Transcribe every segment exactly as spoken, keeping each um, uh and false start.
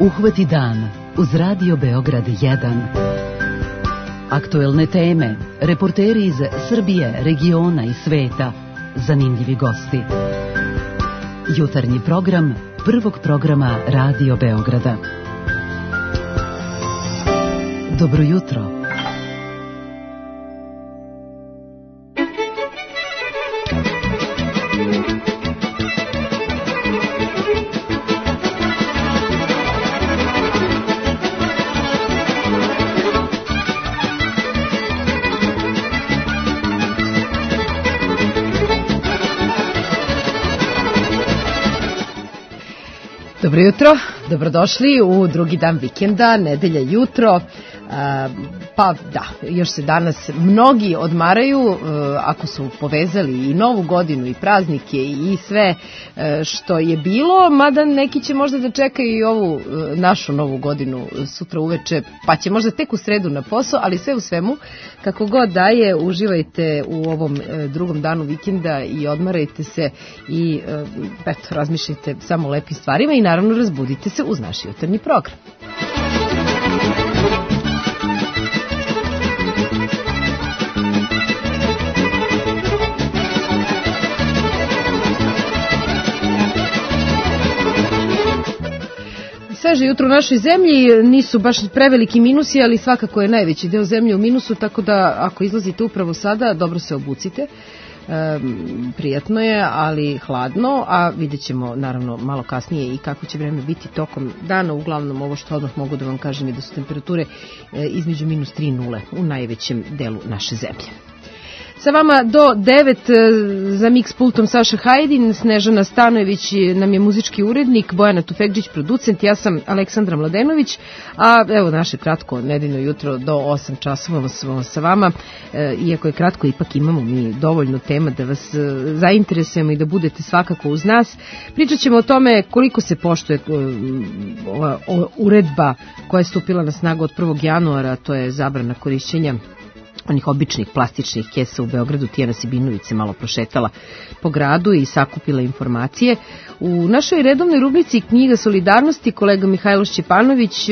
Uhvati dan uz Radio Beograd jedan. Aktuelne teme, reporteri iz Srbije, regiona i sveta, zanimljivi gosti. Jutarnji program prvog programa Radio Beograda. Dobro jutro. Dobro jutro, dobrodošli u drugi dan vikenda, nedelja jutro. Pa da, još se danas mnogi odmaraju ako su povezali i novu godinu i praznike i sve što je bilo, mada neki će možda da čekaju i ovu našu novu godinu sutra uveče, pa će možda tek u sredu na posao, ali sve u svemu, kako god da je, uživajte u ovom drugom danu vikenda i odmarajte se i eto, razmišljajte samo o lepim stvarima i naravno razbudite se uz naš jutarnji program. Sveže jutro u našoj zemlji, nisu baš preveliki minusi, ali svakako je najveći deo zemlje u minusu, tako da ako izlazite upravo sada, dobro se obucite. E, prijatno je, ali hladno, a vidjet ćemo naravno malo kasnije i kako će vreme biti tokom dana. Uglavnom ovo što odmah mogu da vam kažem je da su temperature e, između minus tri i nule u najvećem delu naše zemlje. Sa vama do devet za mix pultom Saša Hajdin, Snežana Stanojević nam je muzički urednik, Bojana Tufekđić producent, ja sam Aleksandra Mladenović, a evo naše kratko nedeljno jutro do osam časova smo sa vama, e, iako je kratko, ipak imamo mi dovoljno tema da vas e, zainteresujemo i da budete svakako uz nas. Pričat ćemo o tome koliko se poštuje e, ova uredba koja je stupila na snagu od prvog januara, to je zabrana korišćenja onih običnih plastičnih kesa u Beogradu. Tijana Sibinović se malo prošetala po gradu i sakupila informacije. U našoj redovnoj rubrici Knjiga solidarnosti kolega Mihajlo Šćepanović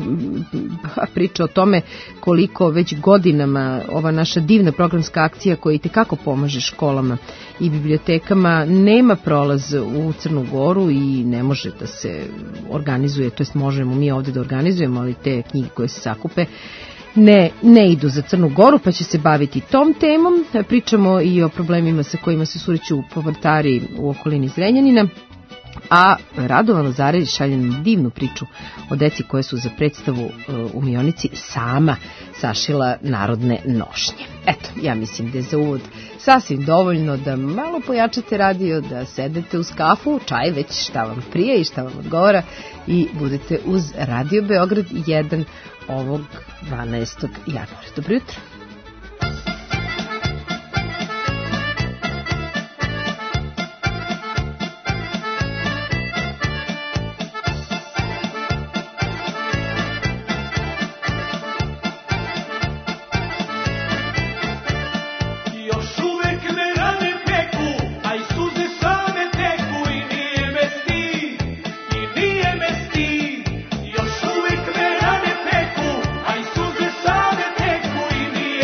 priča o tome koliko već godinama ova naša divna programska akcija koja itekako pomaže školama i bibliotekama nema prolaz u Crnu Goru i ne može da se organizuje, to jest možemo mi ovdje da organizujemo, ali te knjige koje se sakupe Ne, ne idu za Crnu Goru, pa će se baviti tom temom. Pričamo i o problemima sa kojima se sureću povrtari u okolini Zrenjanina. A Radovan Lazarević šalje nam divnu priču o deci koje su za predstavu u Mionici sama sašila narodne nošnje. Eto, ja mislim da je za uvod sasvim dovoljno da malo pojačate radio, da sedete uz kafu, čaj, već šta vam prije i šta vam odgovara i budete uz Radio Beograd jedan ovog dvanaestog januara. Dobro jutro. Još uvijek me rane peku, a i suze same teku i nije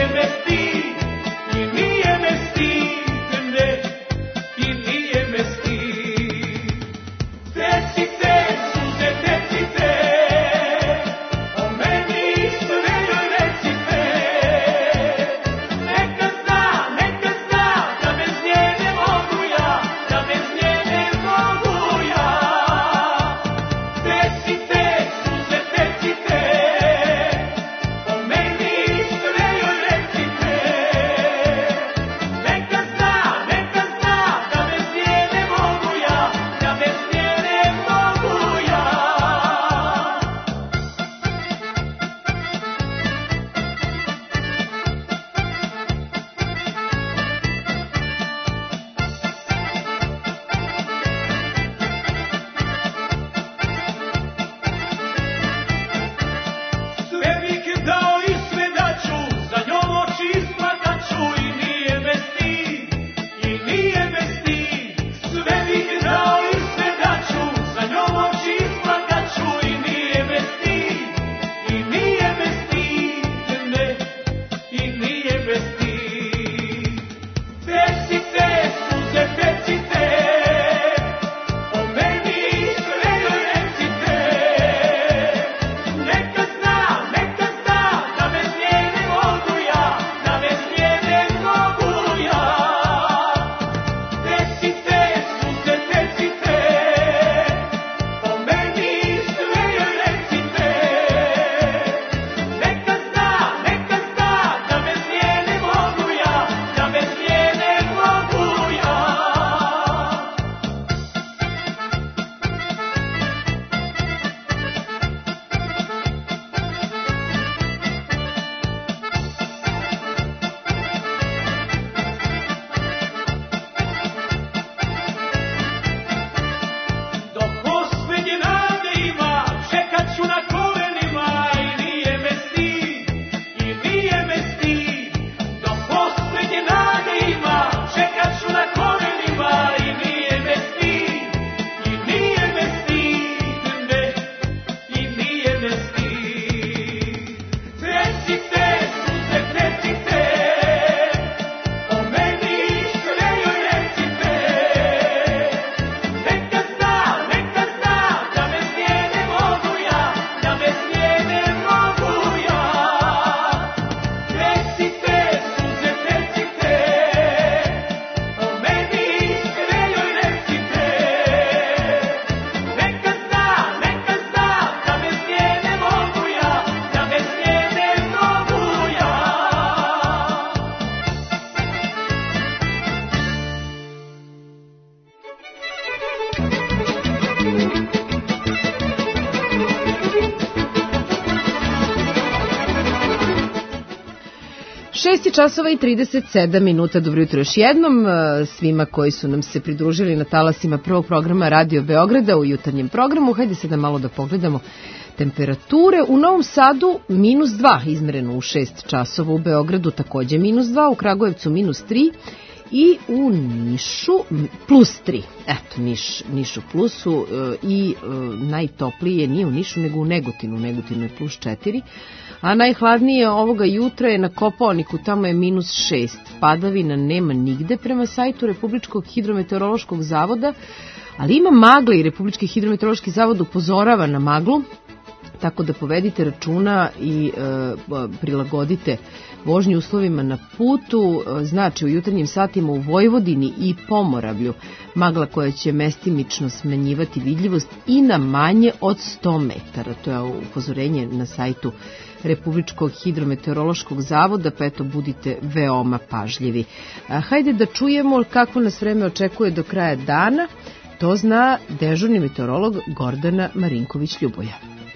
šest časova i trideset sedam minuta. Dobro jutro još jednom svima koji su nam se pridružili na talasima prvog programa Radio Beograda u jutarnjem programu. Hajde sada malo da pogledamo temperature. U Novom Sadu minus dva izmereno u šest časova, u Beogradu takođe minus dva, u Kragujevcu minus tri i u Nišu plus tri. Eto, Niš, Niš u plusu i najtoplije nije u Nišu nego u Negotinu. U Negotinu je plus četiri. A najhladnije ovoga jutra je na Kopaoniku, tamo je minus šest. Padavina nema nigde prema sajtu Republičkog hidrometeorološkog zavoda, ali ima magle i Republički hidrometeorološki zavod upozorava na maglu, tako da povedite računa i e, prilagodite vožnju uslovima na putu. Znači u jutarnjim satima u Vojvodini i Pomoravlju magla koja će mestimično smanjivati vidljivost i na manje od sto metara. To je upozorenje na sajtu Republičkog hidrometeorološkog zavoda, pa eto budite veoma pažljivi. A, hajde da čujemo kakvo nas vreme očekuje do kraja dana. To zna dežurni meteorolog Gordana Marinković-Ljuboja.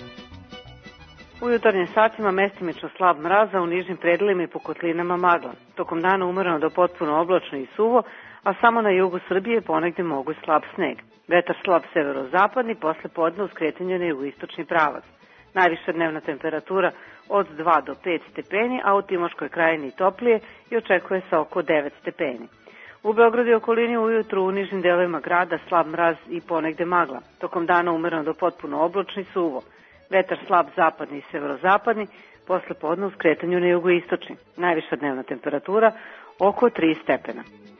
U jutarnjim satima mestimično slab mraz, a u nižnim predelima i po kotlinama magla. Tokom dana umereno do potpuno oblačno i suvo, a samo na jugu Srbije ponegde mogu i slab sneg. Vetar slab severozapadni, posle podne uz kretanje na jugoistočni pravac. Najviša dnevna temperatura od dva do pet stepeni, a u Timoškoj krajini toplije i očekuje se oko devet stepeni. U Beogradu i okolini ujutru u nižnim delovima grada slab mraz i ponegde magla. Tokom dana umereno do potpuno oblačno i suvo. Vetar slab zapadni i severozapadni, posle podne uz kretanju na jugoistočni. Najviša dnevna temperatura oko tri stepena.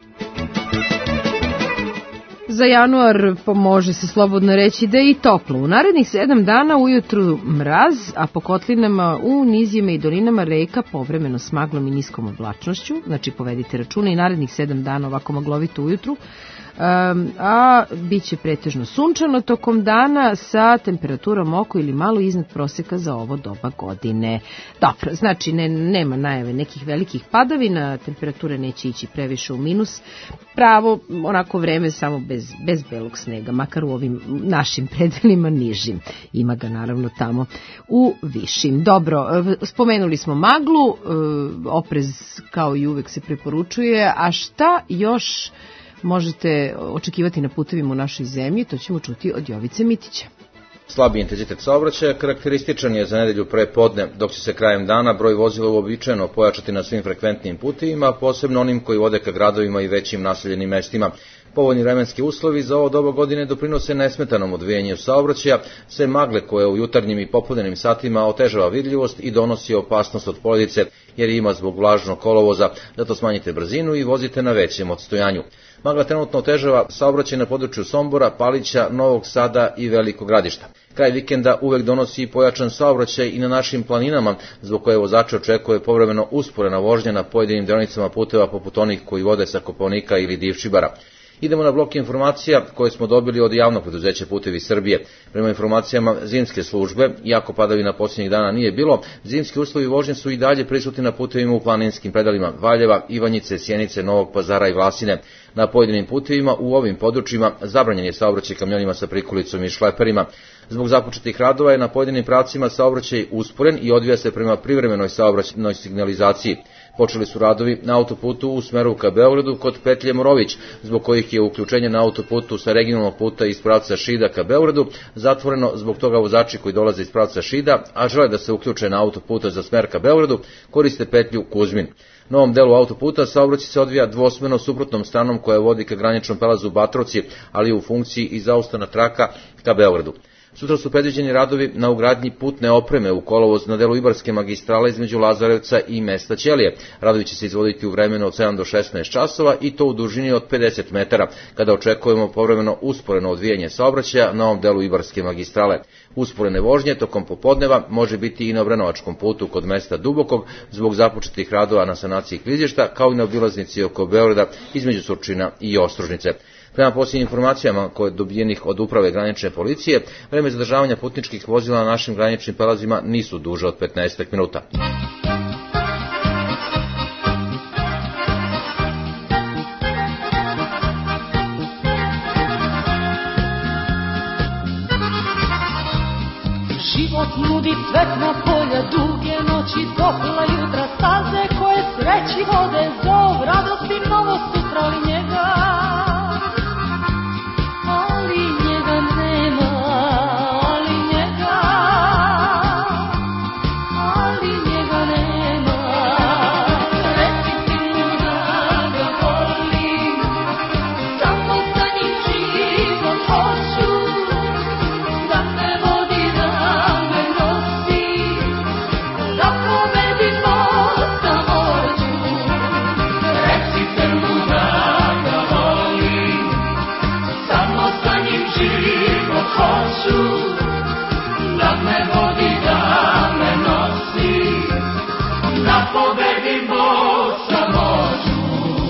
Za januar može se slobodno reći da je i toplo. U narednih sedam dana ujutru mraz, a po kotlinama u nizijama i dolinama reka povremeno s maglom i niskom oblačnošću. Znači povedite računa i narednih sedam dana ovako maglovito ujutru. Um, a bit će pretežno sunčano tokom dana sa temperaturom oko ili malo iznad proseka za ovo doba godine. Dobro, znači ne, nema najave nekih velikih padavina, temperature neće ići previše u minus, pravo onako vreme samo bez, bez belog snega, makar u ovim našim predelima nižim. Ima ga naravno tamo u višim. Dobro, spomenuli smo maglu, oprez kao i uvek se preporučuje, a šta još možete očekivati na putevima u našoj zemlji, to ćemo čuti od Jovice Mitića. Slabi intenzitet saobraćaja karakterističan je za nedelju pre podne, dok će se krajem dana broj vozila uobičajeno pojačati na svim frekventnim putevima, posebno onim koji vode ka gradovima i većim naseljenim mestima. Povoljni vremenski uslovi za ovo doba godine doprinose nesmetanom odvijanju saobraćaja, sve magle koje u jutarnjim i popodnevnim satima otežava vidljivost i donosi opasnost od poledice, jer ima zbog vlažnog kolovoza, zato smanjite brzinu i vozite na većem odstojanju. Magla trenutno otežava saobraćaj na području Sombora, Palića, Novog Sada i Velikog Gradišta. Kraj vikenda uvek donosi i pojačan saobraćaj i na našim planinama, zbog koje vozače očekuje povremeno usporena vožnja na pojedinim deonicama puteva poput onih koji vode sa Kopaonika ili Divčibara. Idemo na blok informacija koje smo dobili od javnog preduzeća Putevi Srbije. Prema informacijama zimske službe, iako padavina posljednjih dana nije bilo, zimski uslovi vožnje su i dalje prisutni na putevima u planinskim predalima Valjeva, Ivanjice, Sjenice, Novog Pazara i Vlasine. Na pojedinim putevima u ovim područjima zabranjen je saobraćaj kamionima sa prikolicom i šleperima. Zbog započetih radova je na pojedinim pravcima saobraćaj usporen i odvija se prema privremenoj saobraćajnoj signalizaciji. Počeli su radovi na autoputu u smeru ka Beogradu kod petlje Morović, zbog kojih je uključenje na autoputu sa regionalnog puta iz pravca Šida ka Beogradu zatvoreno. Zbog toga vozači koji dolaze iz pravca Šida, a žele da se uključe na autoputa za smer ka Beogradu, koriste petlju Kuzmin. Na ovom delu autoputa saobraćaj se odvija dvosmerno suprotnom stranom koja vodi ka graničnom prelazu Batrovci, ali u funkciji i zaustavna traka ka Beogradu. Sutra su predviđeni radovi na ugradnji putne opreme u kolovoz na delu Ibarske magistrale između Lazarevca i mesta Ćelije. Radovi će se izvoditi u vremenu od sedam do šesnaest časova i to u dužini od pedeset metara, kada očekujemo povremeno usporeno odvijanje saobraćaja na ovom delu Ibarske magistrale. Usporene vožnje tokom popodneva može biti i na Obrenovačkom putu kod mesta Dubokog zbog započetih radova na sanaciji klizišta, kao i na obilaznici oko Beograda između Surčina i Ostružnice. Prema posljednjim informacijama koje dobijenih od uprave granične policije, vreme zadržavanja putničkih vozila na našim graničnim prelazima nisu duže od petnaest minuta. Život nudi cvetna polja, duge noći, topla jutra, staze koje sreći vode, zov, radosti, novo sutra, ali njega, ali njega nema, ali njega, ali njega nema. Reci ti mu da ga volim, samo sa njim život hoću, da me vodi, da me nosi, da pobedimo samoću. Recite mu da ga volim, samo sa njim život hoću, da me vodi, da me nosi, da pobedimo samoću.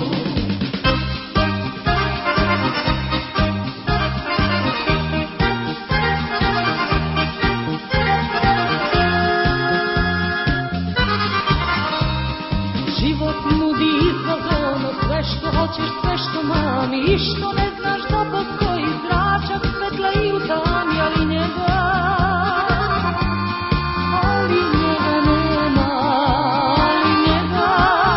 Život nudi izazov, ono sve što hoćeš, sve što mami, i što ne znaš da postoji zračak svetla i u tami, ali njega, ali njega nema, ali njega,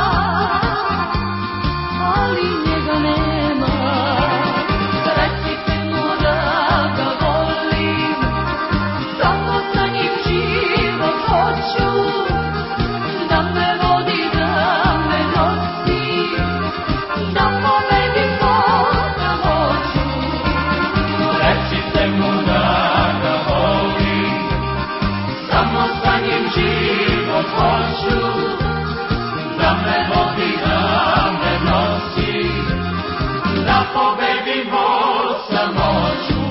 ali njega nema. Recite mu da ga volim, samo sa njim život hoću, da me vodi, da me nosi, da pobedimo samoću. Recite mu da ga volim, samo sa njim život hoću, da me vodi, da me nosi, da pobedimo samoću.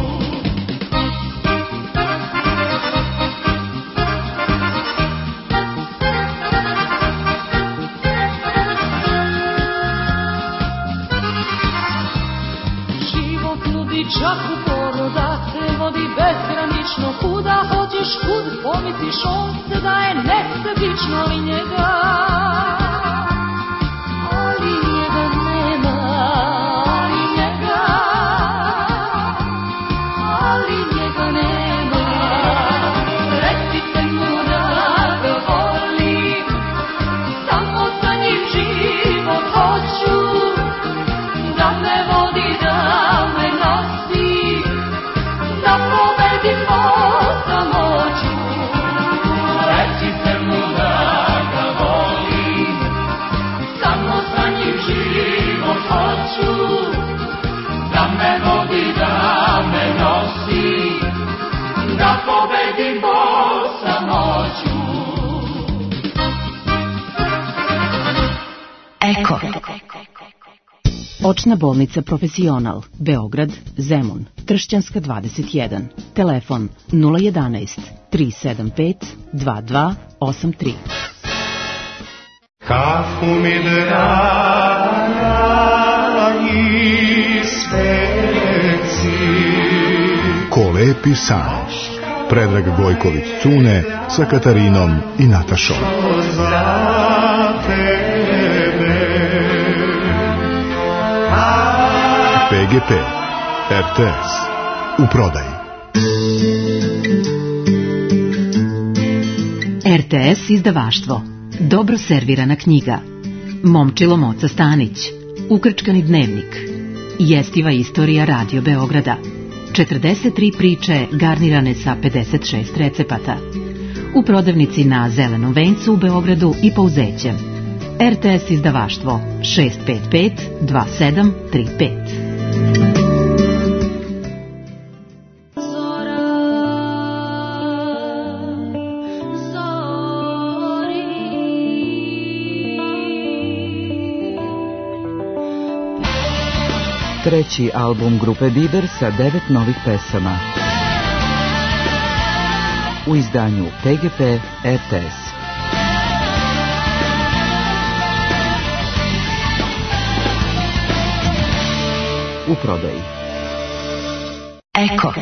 Život nudi čak uporno da te vodi bezgranično, kuda hoćeš, kud pomisliš, on se daje nesebično, ali njega, ali njega nema, ali njega, ali njega nema. Recite mu da ga volim, samo sa njim život hoću, da me vodi, da me nosi, da pobedimo samoću. Recite mu da ga volim, samo sa njim život hoću, da me vodi, da me nosi, da pobedimo samoću. Eko. Očna bolnica Profesional, Beograd, Zemun, Tršćanska dvadeset jedan. Telefon nula jedanaest tri sedam pet dva dva osam tri. Kafu mi dragi sveci. Ko lepi san. Predrag Gojković Cune sa Katarinom i Natašom. P G P, R T S, u prodaji. R T S izdavaštvo. Dobro servirana knjiga. Momčilo Moca Stanić. Ukrčkani dnevnik. Jestiva istorija Radio Beograda. četrdeset tri priče garnirane sa pedeset šest recepata. U prodavnici na Zelenom vencu u Beogradu i Pouzećem. R T S izdavaštvo šest pet pet dva sedam tri pet. Treći album grupe Biber sa devet novih pesama. U izdanju P G P R T S. U prodaji. Eko.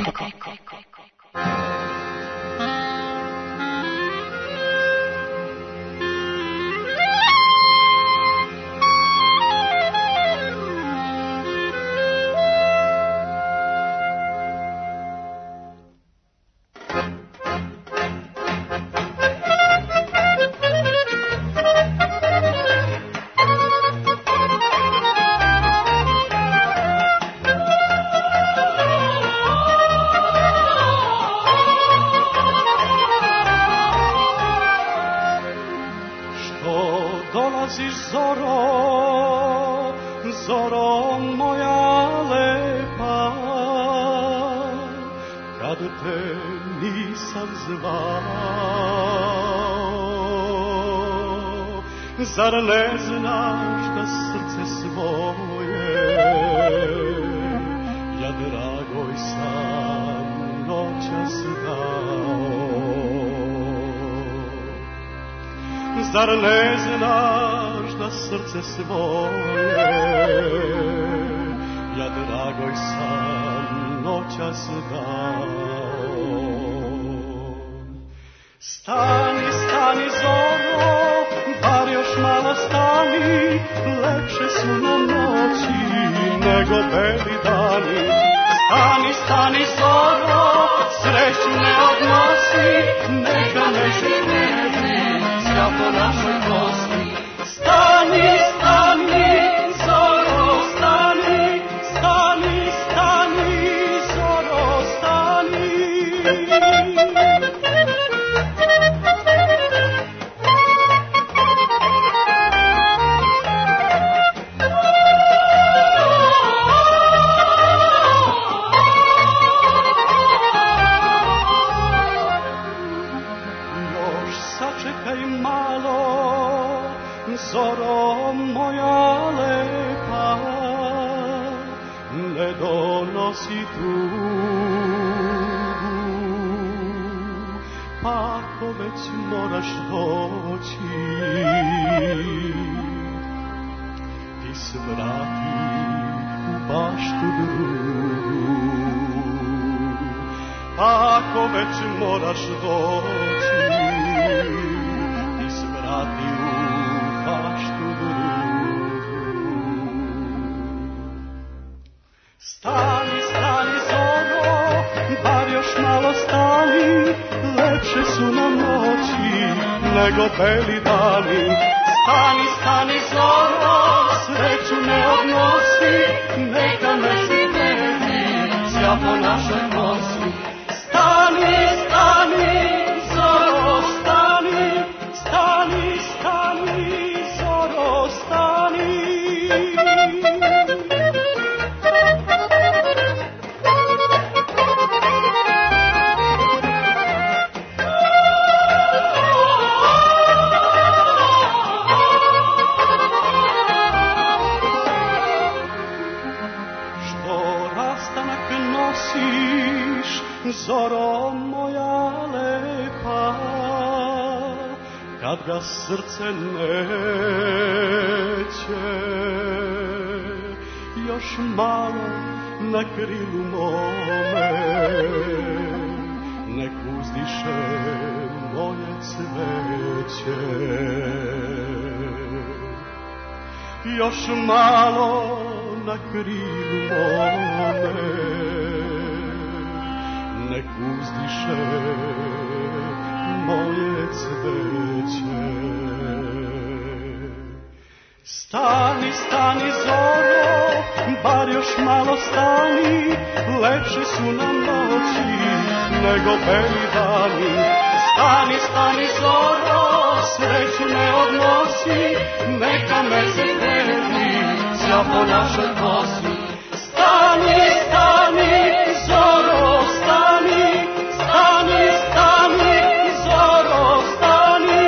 te nisam zvao. Zar ne znaš da srce svoje ja dragoj sam noćas dao? Zar ne znaš da srce svoje ja dragoj sam noćas dao? Stani, stani zoro, bar još malo stani, lepše su nam noći nego beli dani. Stani, stani zoro, sreću ne odnosi, neka mesec ne zna po našoj kosti. Stani, stani zoro, stani, stani, stani zoro, stani. Zoro moja lepa, ne donosi tugu, pa ako već moraš doći, ti svrati u baštu drugu. Pa ako već moraš doći, ti svrati u baštu drugu. Stani, stani zoro, bar još malo stani, lepše su nam noći nego beli dani. Stani, stani zoro, sreću ne odnosi, neka mesec dnevni zja po našoj kosi. Stani, stani zoro, stani, stani, stani zoro, stani. Zoro moja lepa, kad ga srce neće, još malo na krilu mome, nek uzdiše moje cveće. Još malo na krilu mome, nek uzdiše moje cveće. Stani, stani zoro, bar još malo stani, lepše su nam noći nego beli dani. Stani, stani zoro, sreću ne odnosi, neka mesec dnevni zja po našoj kosi. Stani, stani zoro, stani, stani, stani zoro, stani.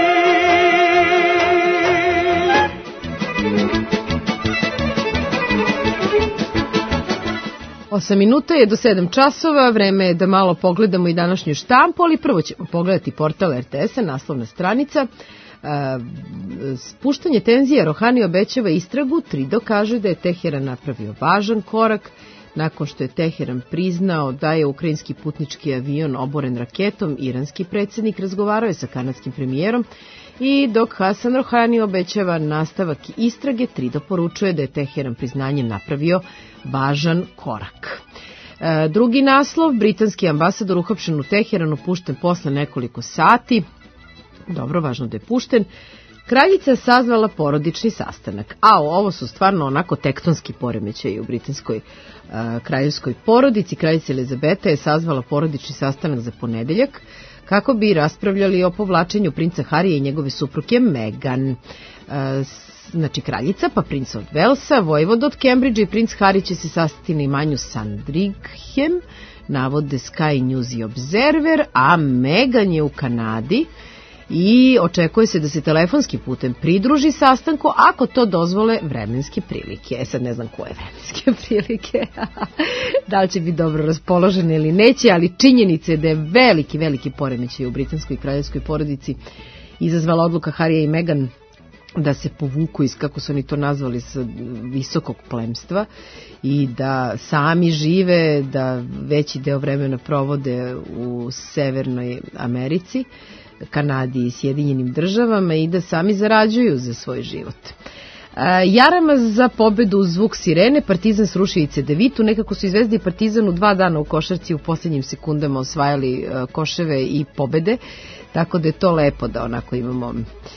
Osam minuta je do sedam časova, vreme je da malo pogledamo i današnju štampu, ali prvo ćemo pogledati portal er te es-a, naslovna stranica. Spuštanje tenzija, Rohani obećava istragu, Trido kaže da je Teheran napravio važan korak, nakon što je Teheran priznao da je ukrajinski putnički avion oboren raketom, iranski predsjednik razgovarao je sa kanadskim premijerom i dok Hasan Rohani obećava nastavak istrage, Trido poručuje da je Teheran priznanjem napravio važan korak. E, drugi naslov, britanski ambasador uhapšen u Teheranu, pušten posle nekoliko sati. Dobro, važno da je pušten. Kraljica je sazvala porodični sastanak, a ovo su stvarno onako tektonski poremećaji u britanskoj uh, kraljevskoj porodici. Kraljica Elizabeta je sazvala porodični sastanak za ponedeljak kako bi raspravljali o povlačenju princa Harija i njegove supruge Meghan. znači kraljica, pa princ od Velsa, vojvod od Cambridgea i princ Harry će se sastati na imanju Sandringham, navode Sky News i Observer, a Meghan je u Kanadi i očekuje se da se telefonski putem pridruži sastanku ako to dozvole vremenske prilike. E sad ne znam koje vremenske prilike, da li će biti dobro raspoložene ili neće, ali činjenica je da je veliki, veliki poremećaj u britanskoj i kraljevskoj porodici izazvala odluka Harrya i Meghan da se povuku iz, kako su oni to nazvali, sa visokog plemstva i da sami žive, da veći deo vremena provode u Severnoj Americi, Kanadi i Sjedinjenim državama i da sami zarađuju za svoj život. Jarama za pobedu uz zvuk sirene, Partizan srušio i Cedevitu, nekako su i Zvezda i Partizan u dva dana u košarci u posljednjim sekundama osvajali koševe i pobede, tako da je to lepo da onako imamo...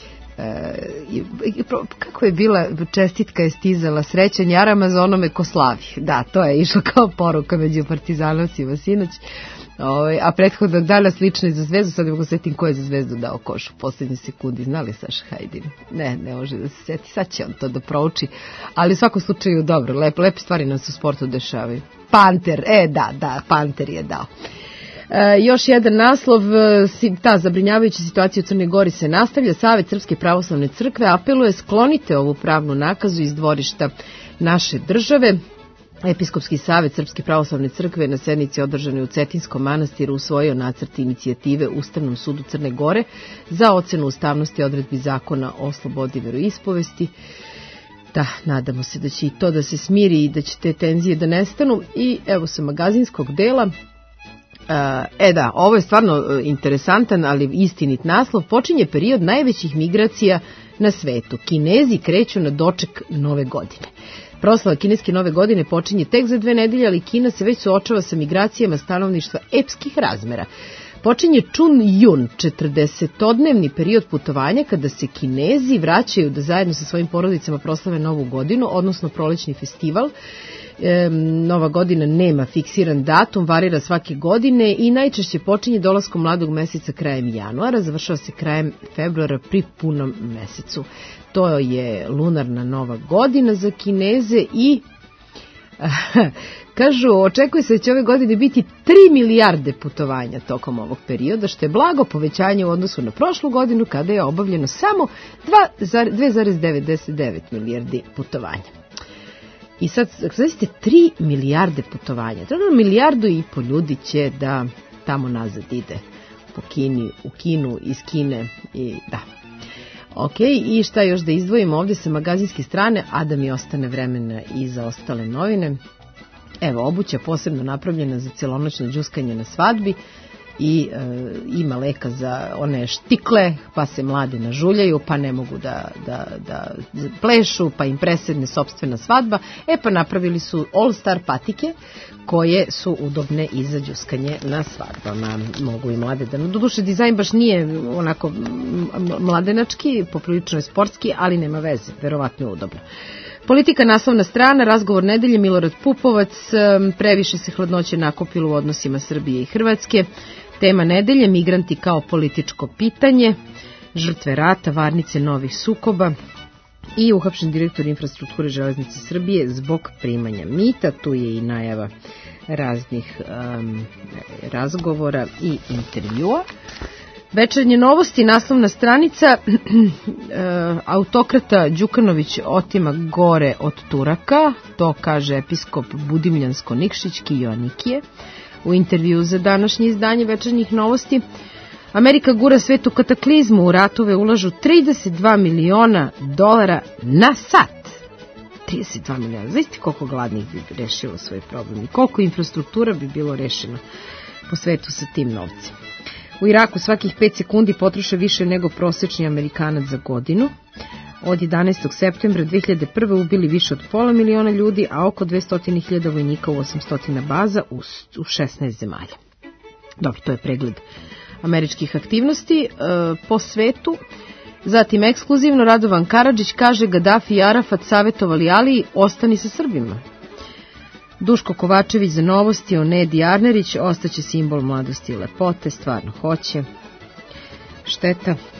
E, kako je bila čestitka je stizala, srećan Jarama za onome ko slavi. Da, to je išlo kao poruka među partizanovcima sinoć. Ove, a prethodnog dana slično je za Zvezdu, sad ne mogu setim ko je za Zvezdu dao koš u posljednjoj sekundi. Znali Saša Hajdin? Ne, ne može da se seti, sad će on to da prouči, ali u svakom slučaju dobro, lepe, lepe stvari nam se u sportu dešavaju. Panter, e da, da, Panter je dao. E, još jedan naslov, ta zabrinjavajuća situacija u Crnoj Gori se nastavlja. Savet Srpske pravoslavne crkve apeluje sklonite ovu pravnu nakazu iz dvorišta naše države. Episkopski savet Srpske pravoslavne crkve na sednici održanoj u Cetinskom manastiru usvojio nacrt inicijative Ustavnom sudu Crne Gore za ocenu ustavnosti odredbi zakona o slobodi veroispovesti. Da, nadamo se da će i to da se smiri i da će te tenzije da nestanu. I evo sa magazinskog dela. E da, ovo je stvarno interesantan, ali istinit naslov. Počinje period najvećih migracija na svetu. Kinezi kreću na doček nove godine. Proslava kineske nove godine počinje tek za dve nedelje, ali Kina se već suočava sa migracijama stanovništva epskih razmera. Počinje Chun Yun, četrdesetodnevni period putovanja kada se Kinezi vraćaju da zajedno sa svojim porodicama proslave novu godinu, odnosno prolećni festival. E, nova godina nema fiksiran datum, varira svake godine i najčešće počinje dolaskom mladog meseca krajem januara, završava se krajem februara pri punom mesecu. To je lunarna nova godina za Kineze i kažu, očekuje se da će ove godine biti tri milijarde putovanja tokom ovog perioda, što je blago povećanje u odnosu na prošlu godinu kada je obavljeno samo dve zarez devedeset devet milijardi putovanja. I sad, znači, tri milijarde putovanja. Treba milijardu i po ljudi će da tamo nazad ide po Kini, u Kinu, iz Kine i da. Ok, i šta još da izdvojimo ovdje sa magazinske strane, a da mi ostane vremena i za ostale novine. Evo, obuća posebno napravljena za celonoćno đuskanje na svadbi i e, ima leka za one štikle, pa se mladi nažuljaju, pa ne mogu da, da, da plešu, pa im presedne sopstvena svadba. E pa napravili su All Star patike koje su udobne i za đuskanje na svadbama. Mogu i mlade da... Doduše, dizajn baš nije onako mladenački, poprilično je sportski, ali nema veze, verovatno je udobno. Politika naslovna strana, razgovor nedelje, Milorad Pupovac, previše se hladnoće nakopilo u odnosima Srbije i Hrvatske. Tema nedelje, migranti kao političko pitanje, žrtve rata, varnice novih sukoba i uhapšen direktor infrastrukture Železnice Srbije zbog primanja mita. Tu je i najava raznih um, razgovora i intervjua. Večernje novosti, naslovna stranica, autokrata Đukanović otima gore od Turaka, to kaže episkop Budimljansko-Nikšićki Joanikije u intervju za današnje izdanje Večernjih novosti. Amerika gura svet u kataklizmu, u ratove ulažu trideset dva miliona dolara na sat. trideset dva miliona, znaš koliko gladnih bi rešilo svoj problem i koliko infrastruktura bi bilo rešeno po svetu sa tim novcima. U Iraku svakih pet sekundi potroše više nego prosječni Amerikanac za godinu. Od jedanaestog septembra dve hiljade prve ubili više od pola miliona ljudi, a oko dvesta hiljada vojnika u osamsto baza u, u šesnaest zemalja. Dobro, to je pregled američkih aktivnosti e, po svetu. Zatim ekskluzivno Radovan Karadžić kaže Gaddafi i Arafat savjetovali Aliji ostani sa Srbima. Duško Kovačević za novosti o Nedi Arnerić, ostaće simbol mladosti i lepote, stvarno hoće. Šteta.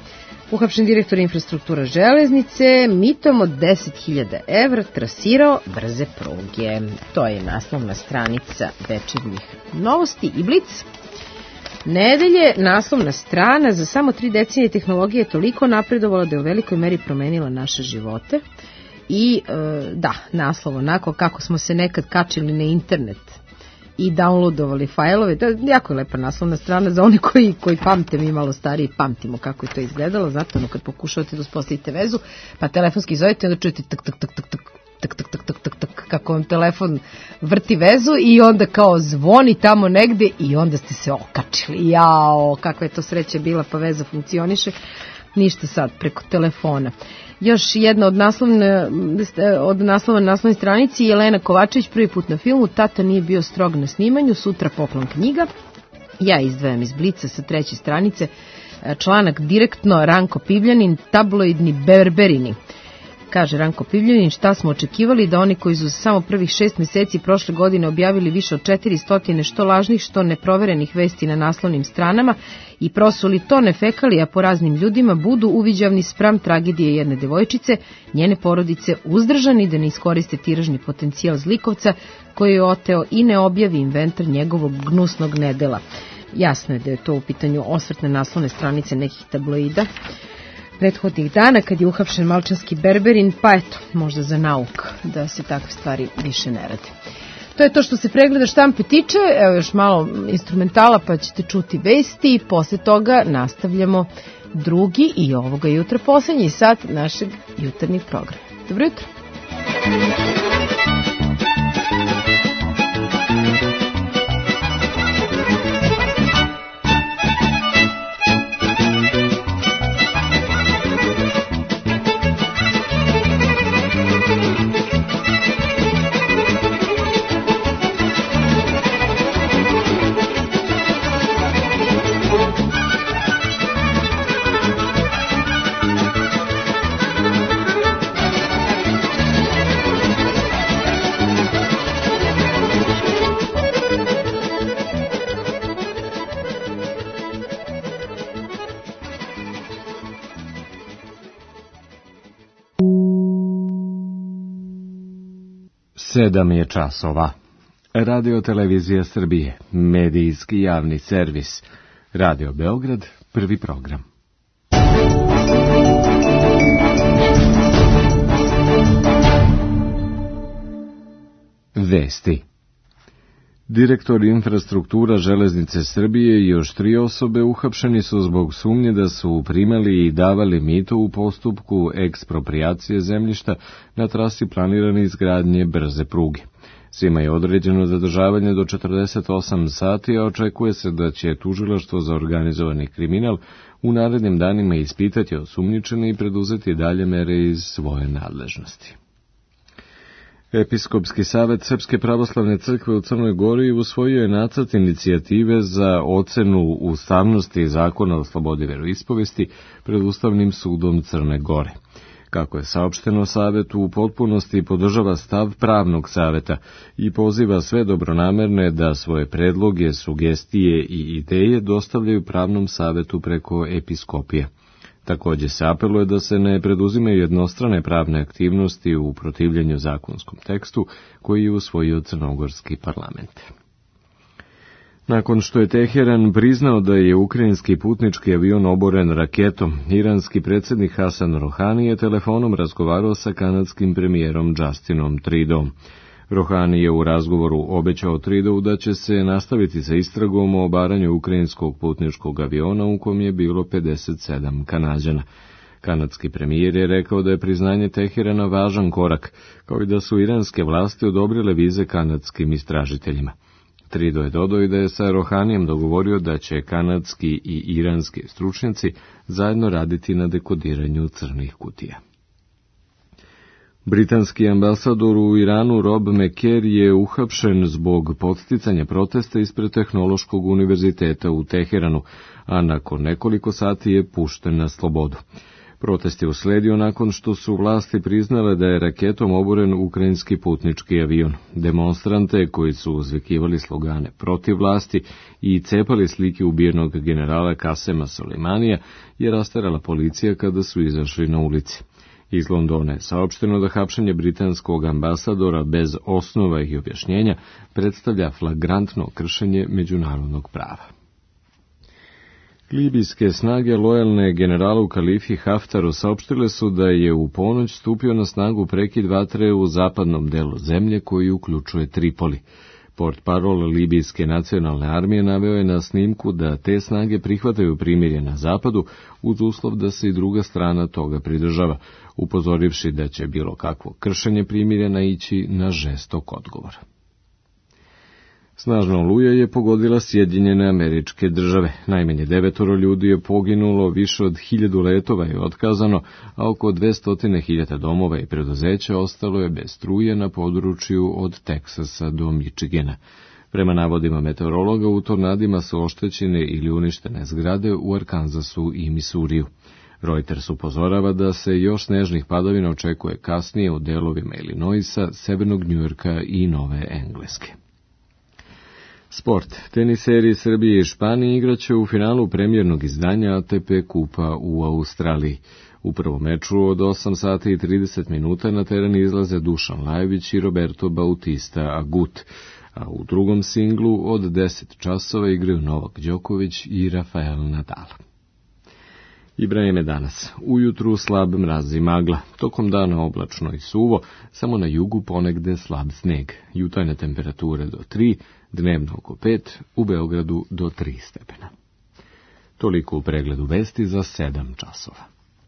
Uhapšen direktor infrastruktura železnice mitom od deset hiljada evra trasirao brze pruge. To je naslovna stranica Večernjih novosti i Blic. Nedelje, naslovna strana, za samo tri decenije tehnologija je toliko napredovala da je u velikoj meri promenila naše živote. I e, da, naslov onako kako smo se nekad kačili na internet i downloadovali fajlove. To je jako lepa naslovna strana za one koji, koji pamte, mi malo stariji pamtimo kako je to izgledalo. Znate, ono kad pokušavate da uspostavite vezu, pa telefonski zovete, onda čujete tak, tak, tak, tak, tak, tak, tak, tak, tak, tak, tak, kako vam telefon vrti vezu i onda kao zvoni tamo negde i onda ste se okačili. Jao, kakva je to sreća bila, pa veza funkcioniše. Ništa sad, preko telefona. Još jedna od, naslovne, od naslova na naslovnoj stranici, Jelena Kovačević prvi put na filmu, tata nije bio strog na snimanju, sutra poklon knjiga. Ja izdvajam iz Blica sa treće stranice članak direktno Ranko Pivljanin, tabloidni berberini. Kaže Ranko Pivljanin, šta smo očekivali da oni koji su samo prvih šest meseci prošle godine objavili više od četiristo što lažnih, što neproverenih vesti na naslovnim stranama i prosuli tone fekalija po raznim ljudima, budu uviđavni spram tragedije jedne devojčice, njene porodice uzdržani da ne iskoriste tiražni potencijal zlikovca koji je oteo i ne objavi inventar njegovog gnusnog nedela. Jasno je da je to u pitanju osvrt na naslovne stranice nekih tabloida prethodnih dana kad je uhapšen malčanski berberin, pa eto, možda za nauk da se takve stvari više ne rade. To je to što se pregleda štampe tiče, evo još malo instrumentala pa ćete čuti vesti i posle toga nastavljamo drugi i ovoga jutra poslednji sat našeg jutarnjeg programa. Dobro jutro! Sedam je časova. Radio Televizija Srbije, medijski javni servis. Radio Beograd, prvi program. Vesti. Direktor infrastruktura železnice Srbije i još tri osobe uhapšeni su zbog sumnje da su primali i davali mito u postupku eksproprijacije zemljišta na trasi planirane izgradnje brze pruge. Svima je određeno zadržavanje do četrdeset osam sati, a očekuje se da će tužilaštvo za organizovani kriminal u narednim danima ispitati osumnjičene i preduzeti dalje mere iz svoje nadležnosti. Episkopski savet Srpske pravoslavne crkve u Crnoj Gori usvojio je nacrt inicijative za ocenu ustavnosti zakona o slobodi veroispovesti pred Ustavnim sudom Crne Gore. Kako je saopšteno, savet u potpunosti podržava stav pravnog saveta i poziva sve dobronamerne da svoje predloge, sugestije i ideje dostavljaju pravnom savetu preko episkopije. Također se apeluje da se ne preduzimaju jednostrane pravne aktivnosti u protivljenju zakonskom tekstu koji je usvojio crnogorski parlament. Nakon što je Teheran priznao da je ukrajinski putnički avion oboren raketom, iranski predsjednik Hasan Rohani je telefonom razgovarao sa kanadskim premijerom Justinom Trudeauom. Rohani je u razgovoru obećao Trudeau da će se nastaviti sa istragom o obaranju ukrajinskog putničkog aviona u kom je bilo pedeset sedam Kanađana. Kanadski premijer je rekao da je priznanje Teherana važan korak, kao i da su iranske vlasti odobrile vize kanadskim istražiteljima. Trudeau je dodao i da je sa Rohanijem dogovorio da će kanadski i iranski stručnjaci zajedno raditi na dekodiranju crnih kutija. Britanski ambasador u Iranu Rob McCare je uhapšen zbog podsticanja protesta ispred Tehnološkog univerziteta u Teheranu, a nakon nekoliko sati je pušten na slobodu. Protest je usledio nakon što su vlasti priznale da je raketom oboren ukrajinski putnički avion. Demonstrante koji su uzvikivali slogane protiv vlasti i cepali slike ubijenog generala Kasema Soleimanija je rasterala policija kada su izašli na ulici. Iz Londona je saopšteno da hapšenje britanskog ambasadora bez osnova i objašnjenja predstavlja flagrantno kršenje međunarodnog prava. Libijske snage lojalne generalu Kalifi Haftaru saopštile su da je u ponoć stupio na snagu prekid vatre u zapadnom delu zemlje koji uključuje Tripoli. Portparol Libijske nacionalne armije naveo je na snimku da te snage prihvataju primirje na zapadu uz uslov da se i druga strana toga pridržava, upozorivši da će bilo kakvo kršenje primirja naići na žestok odgovor. Snažna oluja je pogodila Sjedinjene Američke Države. Najmanje devetoro ljudi je poginulo, više od hiljadu letova je otkazano, a oko dvesta hiljada domova i preduzeća ostalo je bez struje na području od Teksasa do Michigana. Prema navodima meteorologa, u tornadima su oštećene ili uništene zgrade u Arkansasu i Misuriju. Reuters upozorava da se još snežnih padavina očekuje kasnije u delovima Illinoisa, severnog Njujorka i Nove Engleske. Sport. Teniseri Srbije i Španije igraće u finalu premijernog izdanja A T P kupa u Australiji. U prvom meču od osam sati i trideset minuta na teren izlaze Dušan Lajović i Roberto Bautista Agut, a u drugom singlu od deset časova igraju Novak Đoković i Rafael Nadal. I vreme danas. Ujutru slab mraz i magla, tokom dana oblačno i suvo, samo na jugu ponegde slab sneg. Jutarnje temperature do tri, dnevno oko pet, u Beogradu do tri stepena. Toliko u pregledu vesti za sedam časova.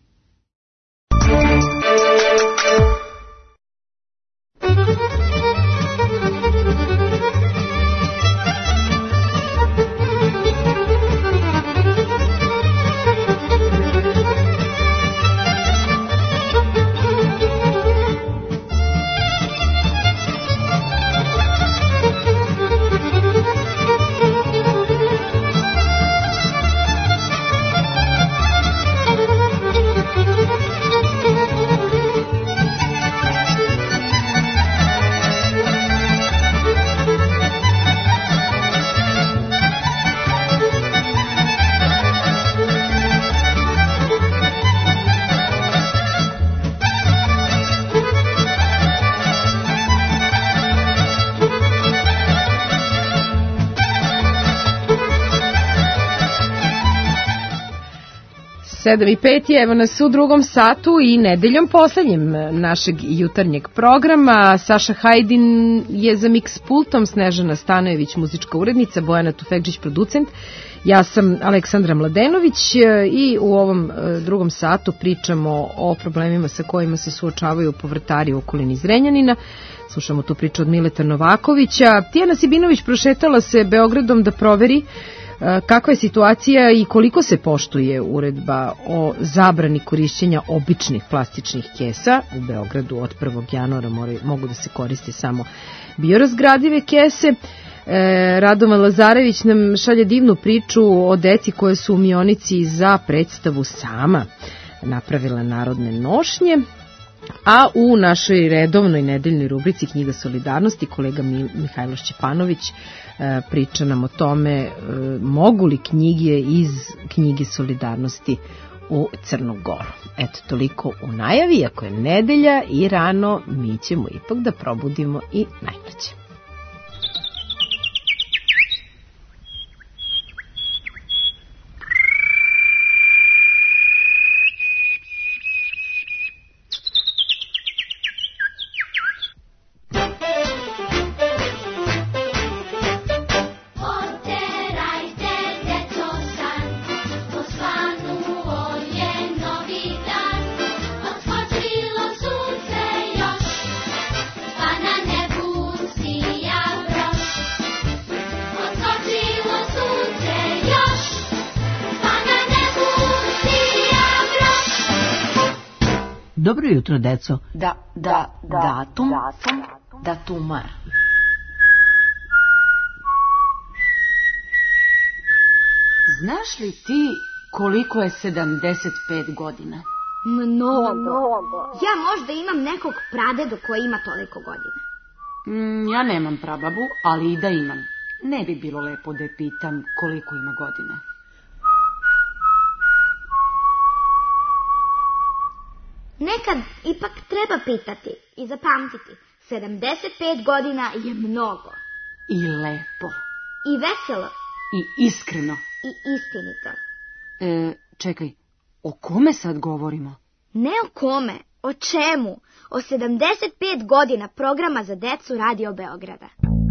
sedam i pet je, evo nas u drugom satu i nedeljom poslednjim našeg jutarnjeg programa. Saša Hajdin je za miks pultom, Snežana Stanojević muzička urednica, Bojana Tufekđić producent, ja sam Aleksandra Mladenović i u ovom drugom satu pričamo o problemima sa kojima se suočavaju povrtari u okolini Zrenjanina. Slušamo tu priču od Mileta Novakovića. Tijana Sibinović prošetala se Beogradom da proveri kakva je situacija i koliko se poštuje uredba o zabrani korišćenja običnih plastičnih kesa. U Beogradu od prvog januara moraju, mogu da se koriste samo biorazgradive kese. E, Radovan Lazarević nam šalje divnu priču o deci koje su u Mionici za predstavu sama napravila narodne nošnje. A u našoj redovnoj nedeljnoj rubrici Knjiga solidarnosti kolega Mihajlo Šćepanović priča nam o tome mogu li knjige iz Knjige solidarnosti u Crnu Goru. Eto, toliko u najavi, ako je nedelja i rano, mi ćemo ipak da probudimo i najmlađe. Dobro jutro, deco. Da, da, da, datum, datum, datumar. Znaš li ti koliko je sedamdeset pet godina? Mnogo. Ja možda imam nekog pradedu koji ima toliko godina. Mm, ja nemam prababu, ali i da imam. Ne bi bilo lepo da je pitam koliko ima godina. Nekad ipak treba pitati i zapamtiti. sedamdeset pet godina je mnogo. I lepo. I veselo. I iskreno. I istinito. E, čekaj, o kome sad govorimo? Ne o kome, o čemu? O sedamdeset pet godina programa za decu Radio Beograda.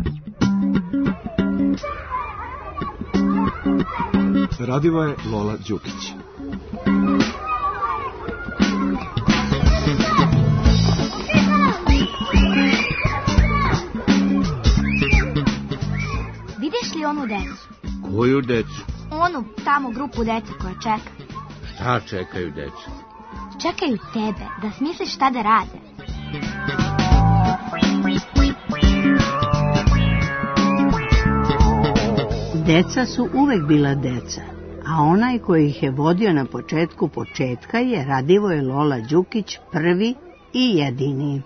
Radila je Lola Đukić. Vidiš li onu decu? Koju decu? Onu tamo grupu dece koja čeka. Šta čekaju decu? Čekaju tebe, da smisliš šta da rade. Deca su uvek bila deca, a onaj koji ih je vodio na početku početka je Radivoje Lola Đukić, prvi i jedini.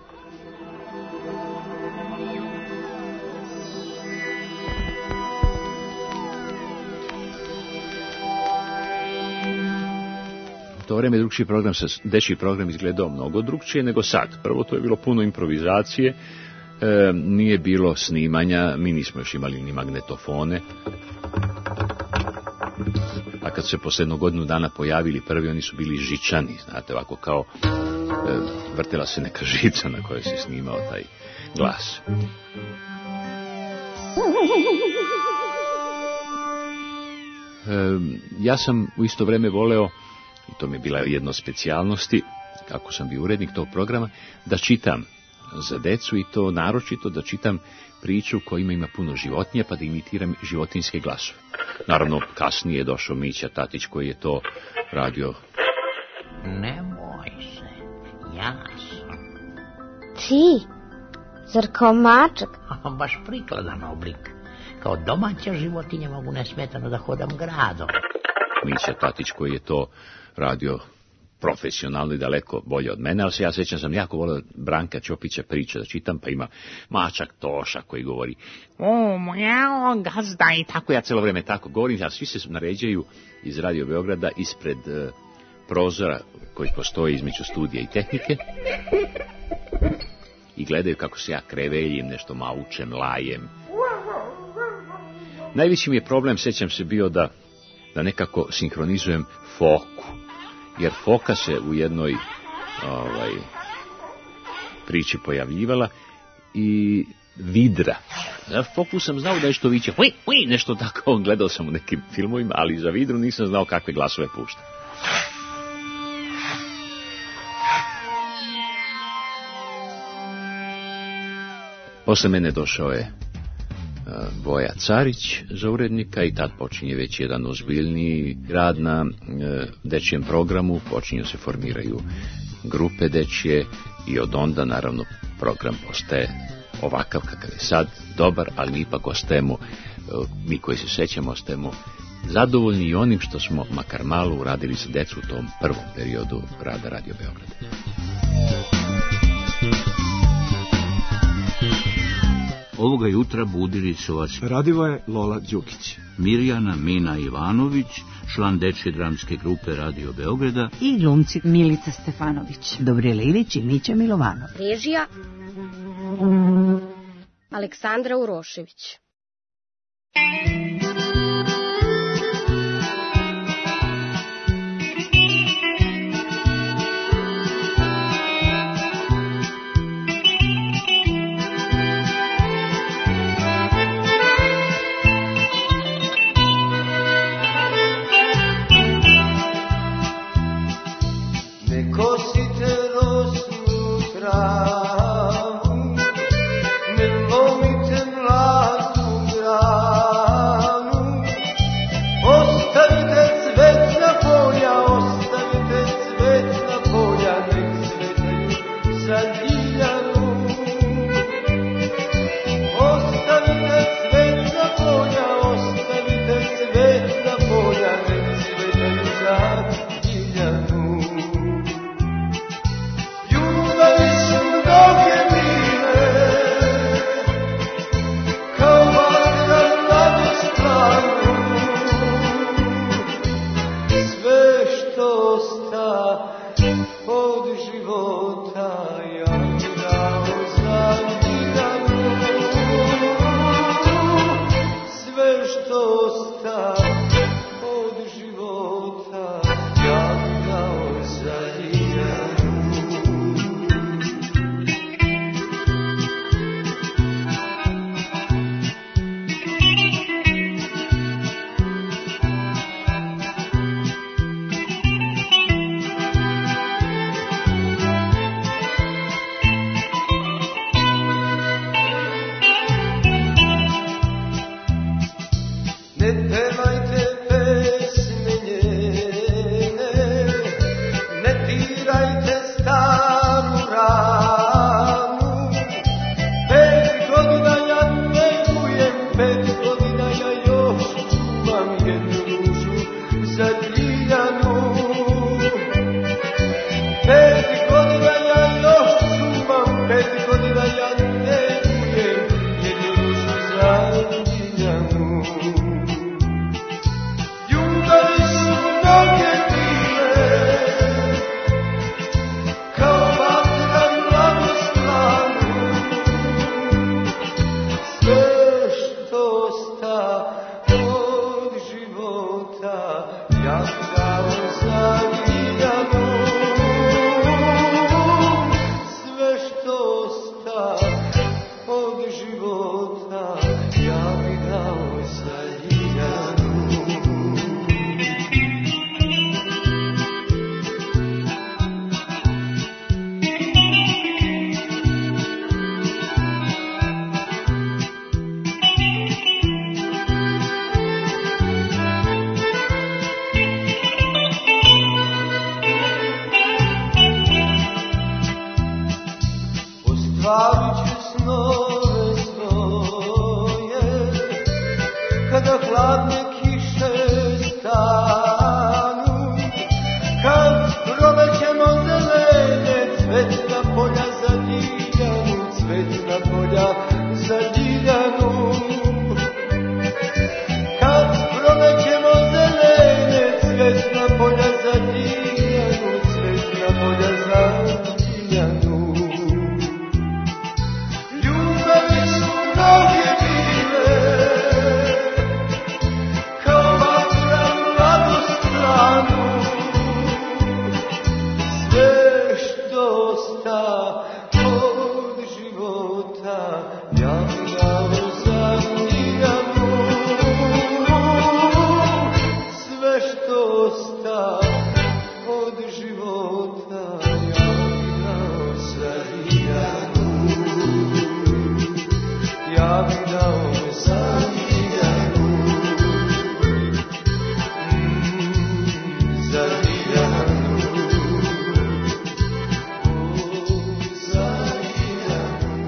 U to vreme drugčiji program, dečiji program izgledao mnogo drugčije nego sad. Prvo, to je bilo puno improvizacije, e, nije bilo snimanja, mi nismo još imali ni magnetofone. A kad su se posle jednog godinu dana pojavili prvi, oni su bili žičani, znate, ovako kao e, vrtela se neka žica na kojoj se snimao taj glas. E, ja sam u isto vreme voleo, i to mi je bila jedna od specijalnosti, kako sam bio urednik tog programa, da čitam za decu i to naročito da čitam priču kojima ima puno životinja, pa da imitiram životinjske glasove. Naravno, kasnije je došao Mića Tatić koji je to radio. Ne boj se, ja sam. Ti? Zar kao mačak? Baš prikladan oblik. Kao domaća životinja mogu nesmetano da hodam gradom. Mića Tatić koji je to radio profesionalno i daleko bolje od mene, ali se ja sećam, sam jako volio Branka Ćopića priče da čitam, pa ima mačak Toša koji govori o, mojao, gazda, i tako ja celo vreme tako govorim, a svi se naređaju iz Radio Beograda ispred uh, prozora koji postoji između studija i tehnike i gledaju kako se ja kreveljim, nešto maučem, lajem. Najveći mi je problem, sećam se, bio da, da nekako sinhronizujem Foku. Jer Foka se u jednoj ovaj, priči pojavljivala i Vidra. Za Foku sam znao da je što viće, ui, ui, nešto tako, gledao sam u nekim filmovima, ali za Vidru nisam znao kakve glasove pušta. Posle mene došao je Voja Carić za urednika i tad počinje već jedan ozbiljniji rad na e, dečijem programu, počinju se formiraju grupe dečije i od onda naravno program postaje ovakav kakav je sad, dobar, ali mi ipak ostajemo, e, mi koji se sećamo, ostajemo zadovoljni i onim što smo makar malo uradili za decu u tom prvom periodu rada Radio Beograda. Ovoga jutra budili su vas Radila je Lola Đukić, Mirjana Mina Ivanović, član dečje dramske grupe Radio Beograda, i glumci Milica Stefanović, Dobrijela Ilić i Mića Milovanov. Režija Aleksandra Urošević. Ne lomite mladu granu. dosta od života, ja bi dao za Ljiljanu. Ne pevajte pesme njene, ne dirajte staru ranu. Pet godina ja negujem, pet godina ja još čuvam jednu dušu za Ljiljanu. Pet godina ja još čuvam, pet godina ja negujem jednu dušu za Ljiljanu. Ljubavi su mnoge bile, kao vatra mladostranu. Sve što sta od života, ja bi dao za Ljiljanu. Sve što sta od života, ja bi dao za Ljiljanu. Ostvarit ću snove svoje, kada hladne kiše stanu, kad prolećemo zelene cvetna polja za Ljiljanu, cvetna polja za Ljiljanu. Kad prolećemo zelene cvetna polja za Ljiljanu, cvetna polja za Ljiljanu. Ljubavi su mnoge bile, kao vatra mladostranu. Sve što sta od života, ja bi dao za Ljiljanu. Sve što sta od života, ja bi dao za Ljiljanu. Ja bi dao za Ljiljanu. Mm, za Ljiljanu. O, za Ljiljanu.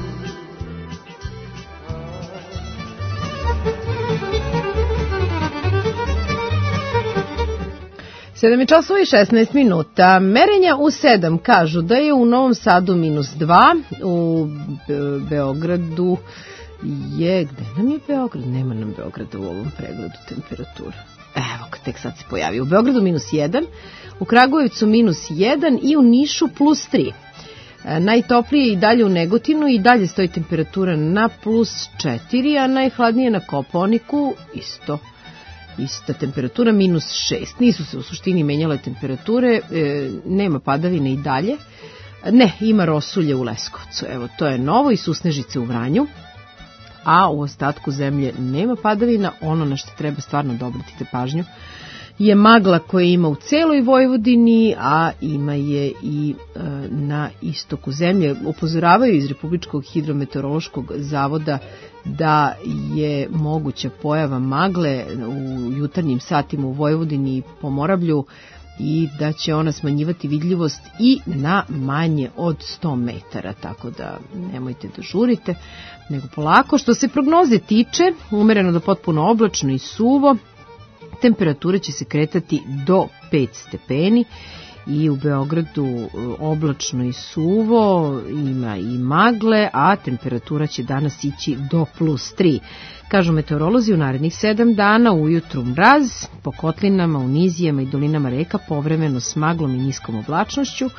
sedam je časova i šesnaest minuta. Merenja u sedam kažu da je u Novom Sadu minus dva, u Be- Beogradu je, gde nam je Beograd? Nema nam Beograda u ovom pregledu temperatura. Evo, tek sad se pojavi. U Beogradu minus jedan, u Kragujevcu minus jedan i u Nišu plus tri. E, najtoplije i dalje u Negotinu i dalje stoji temperatura na plus četiri, a najhladnije na Kopaoniku isto. Ista temperatura, minus šest. Nisu se u suštini menjale temperature, e, nema padavine i dalje. Ne, ima rosulje u Leskovcu. Evo, to je novo i susnežice u Vranju. A u ostatku zemlje nema padavina. Ono na što treba stvarno da obratite pažnju je magla koja ima u celoj Vojvodini, a ima je i e, na istoku zemlje. Upozoravaju iz Republičkog hidrometeorološkog zavoda da je moguća pojava magle u jutarnjim satima u Vojvodini i Pomoravlju i da će ona smanjivati vidljivost i na manje od sto metara, tako da nemojte da žurite, nego polako. Što se prognoze tiče, umereno do potpuno oblačno i suvo, temperature će se kretati do pet stepeni i u Beogradu oblačno i suvo, ima i magle, a temperatura će danas ići do plus tri. Kažu meteorolozi, u narednih sedam dana ujutru mraz, po kotlinama, u nizijama i dolinama reka povremeno s maglom i niskom oblačnošću,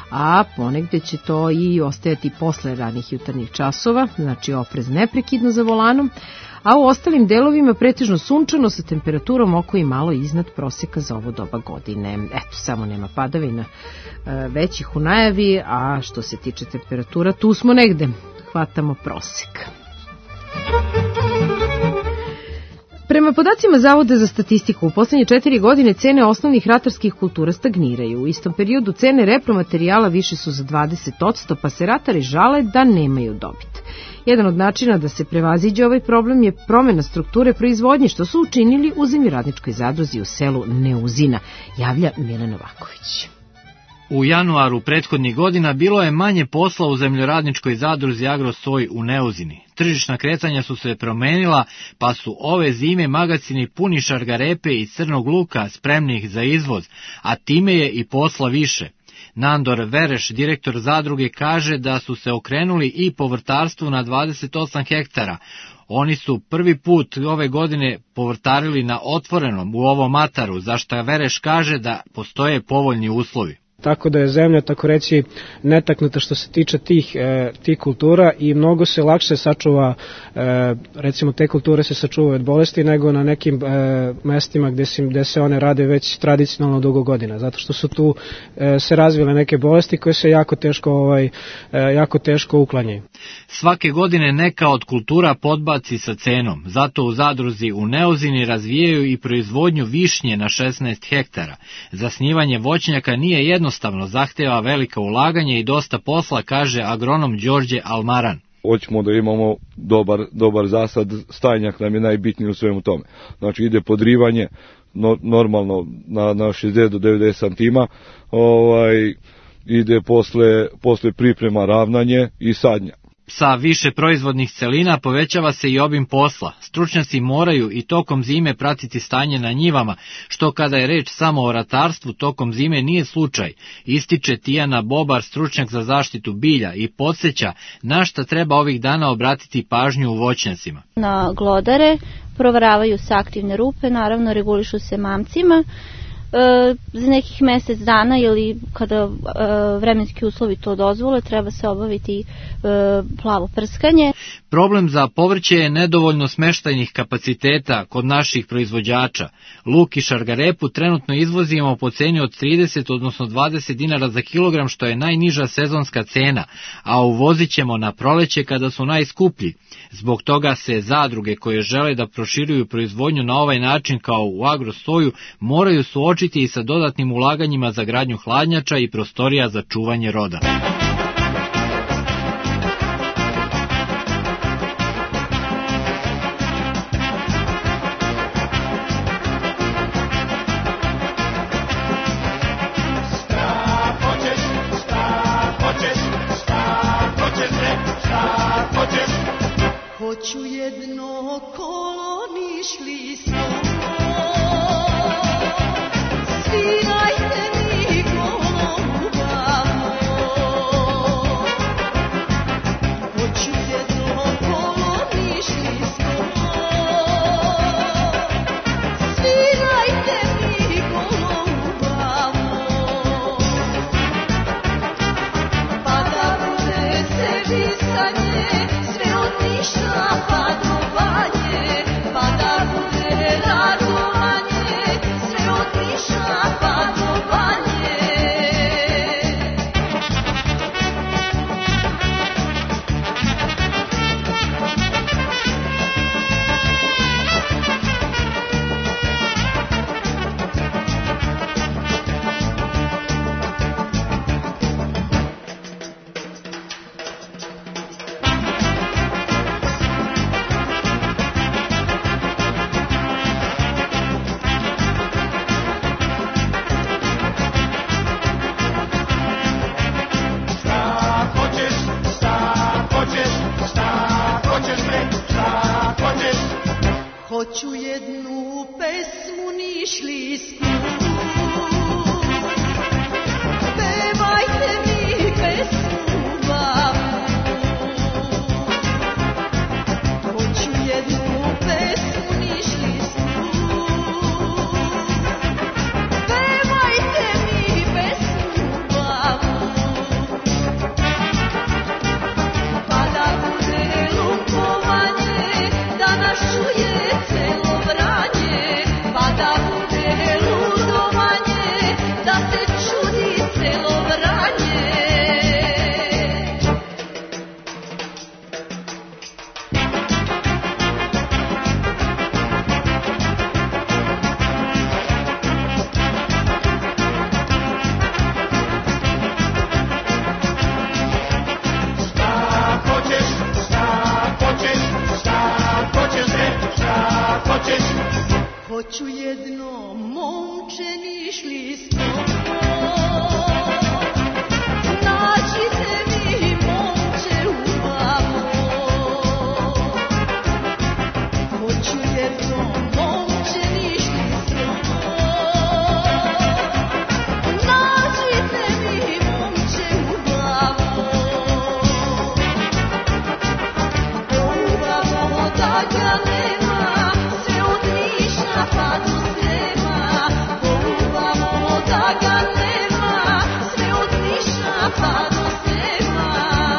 a ponegde će to i ostajati posle ranih jutarnjih časova, znači oprez neprekidno za volanom, a u ostalim delovima pretežno sunčano sa temperaturom oko i malo iznad proseka za ovo doba godine. Eto, samo nema padavina e, većih u najavi, a što se tiče temperatura, tu smo negde, hvatamo prosek. Prema podacima Zavoda za statistiku, u poslednje četiri godine cene osnovnih ratarskih kultura stagniraju. U istom periodu cene repromaterijala više su za dvadeset posto, pa se ratari žale da nemaju dobit. Jedan od načina da se prevaziđe ovaj problem je promena strukture proizvodnje, što su učinili u zemljoradničkoj zadruzi u selu Neuzina, javlja Milan Novaković. U januaru prethodnih godina bilo je manje posla u zemljoradničkoj zadruzi Agrosoj u Neuzini. Tržišna kretanja su se promenila, pa su ove zime magacini puni šargarepe i crnog luka spremnih za izvoz, a time je i posla više. Nandor Vereš, direktor zadruge, kaže da su se okrenuli i povrtarstvu na dvadeset osam hektara. Oni su prvi put ove godine povrtarili na otvorenom u ovom ataru, za šta Vereš kaže da postoje povoljni uslovi. Tako da je zemlja, tako reći, netaknuta što se tiče tih, e, tih kultura i mnogo se lakše sačuva, e, recimo te kulture se sačuvaju od bolesti nego na nekim e, mestima gde se, gde se one rade već tradicionalno dugo godina, zato što su tu e, se razvile neke bolesti koje se jako teško, ovaj, e, jako teško uklanjaju. Svake godine neka od kultura podbaci sa cenom, zato u zadruzi u Neuzini razvijaju i proizvodnju višnje na šesnaest hektara. Zasnivanje voćnjaka nije jednostavno, zahteva velika ulaganja i dosta posla, kaže agronom Đorđe Almaran. Hoćemo da imamo dobar, dobar zasad, stajnjak nam je najbitniji u svemu tome. Znači ide podrivanje no, normalno na, na šezdeset do devedeset santima, ovaj, ide posle, posle priprema ravnanje i sadnja. Sa više proizvodnih celina povećava se i obim posla. Stručnjaci moraju i tokom zime pratiti stanje na njivama, što kada je reč samo o ratarstvu tokom zime nije slučaj, ističe Tijana Bobar, stručnjak za zaštitu bilja, i podsjeća na šta treba ovih dana obratiti pažnju u voćnjacima. Na glodare proveravaju se aktivne rupe, naravno regulišu se mamcima, E, za nekih mesec dana ili kada e, vremenski uslovi to dozvole treba se obaviti e, plavo prskanje. Problem za povrće je nedovoljno smeštajnih kapaciteta kod naših proizvođača. Luk i šargarepu trenutno izvozimo po ceni od trideset odnosno dvadeset dinara za kilogram, što je najniža sezonska cena, a uvozit ćemo na proleće kada su najskuplji. Zbog toga se zadruge koje žele da proširuju proizvodnju na ovaj način kao u Agrosoju moraju suočiti i sa dodatnim ulaganjima za gradnju hladnjača i prostorija za čuvanje roda. Hoću jedno kolo, nišli smo, svirajte mi golubamo. Hoću jedno kolo, nišli smo, svirajte mi golubamo. Pa da bude servisanje, sve od ništa padovanje, pa da bude radovanje, sve od ništa padovanje. Hoću jednu pesmu, nišli smo, pevajte mi pesmu vamu. Hoću jednu pesmu, nišli smo, pevajte mi pesmu vamu. Hoću jedno momče nišli s tobom, nađite mi momče u babo. Hoću jedno momče nišli s tobom, nađite mi momče u babo. U babo da ga nema, sve od Niša pa do Srema. U babo da ga nema, sve od Niša pa do Srema.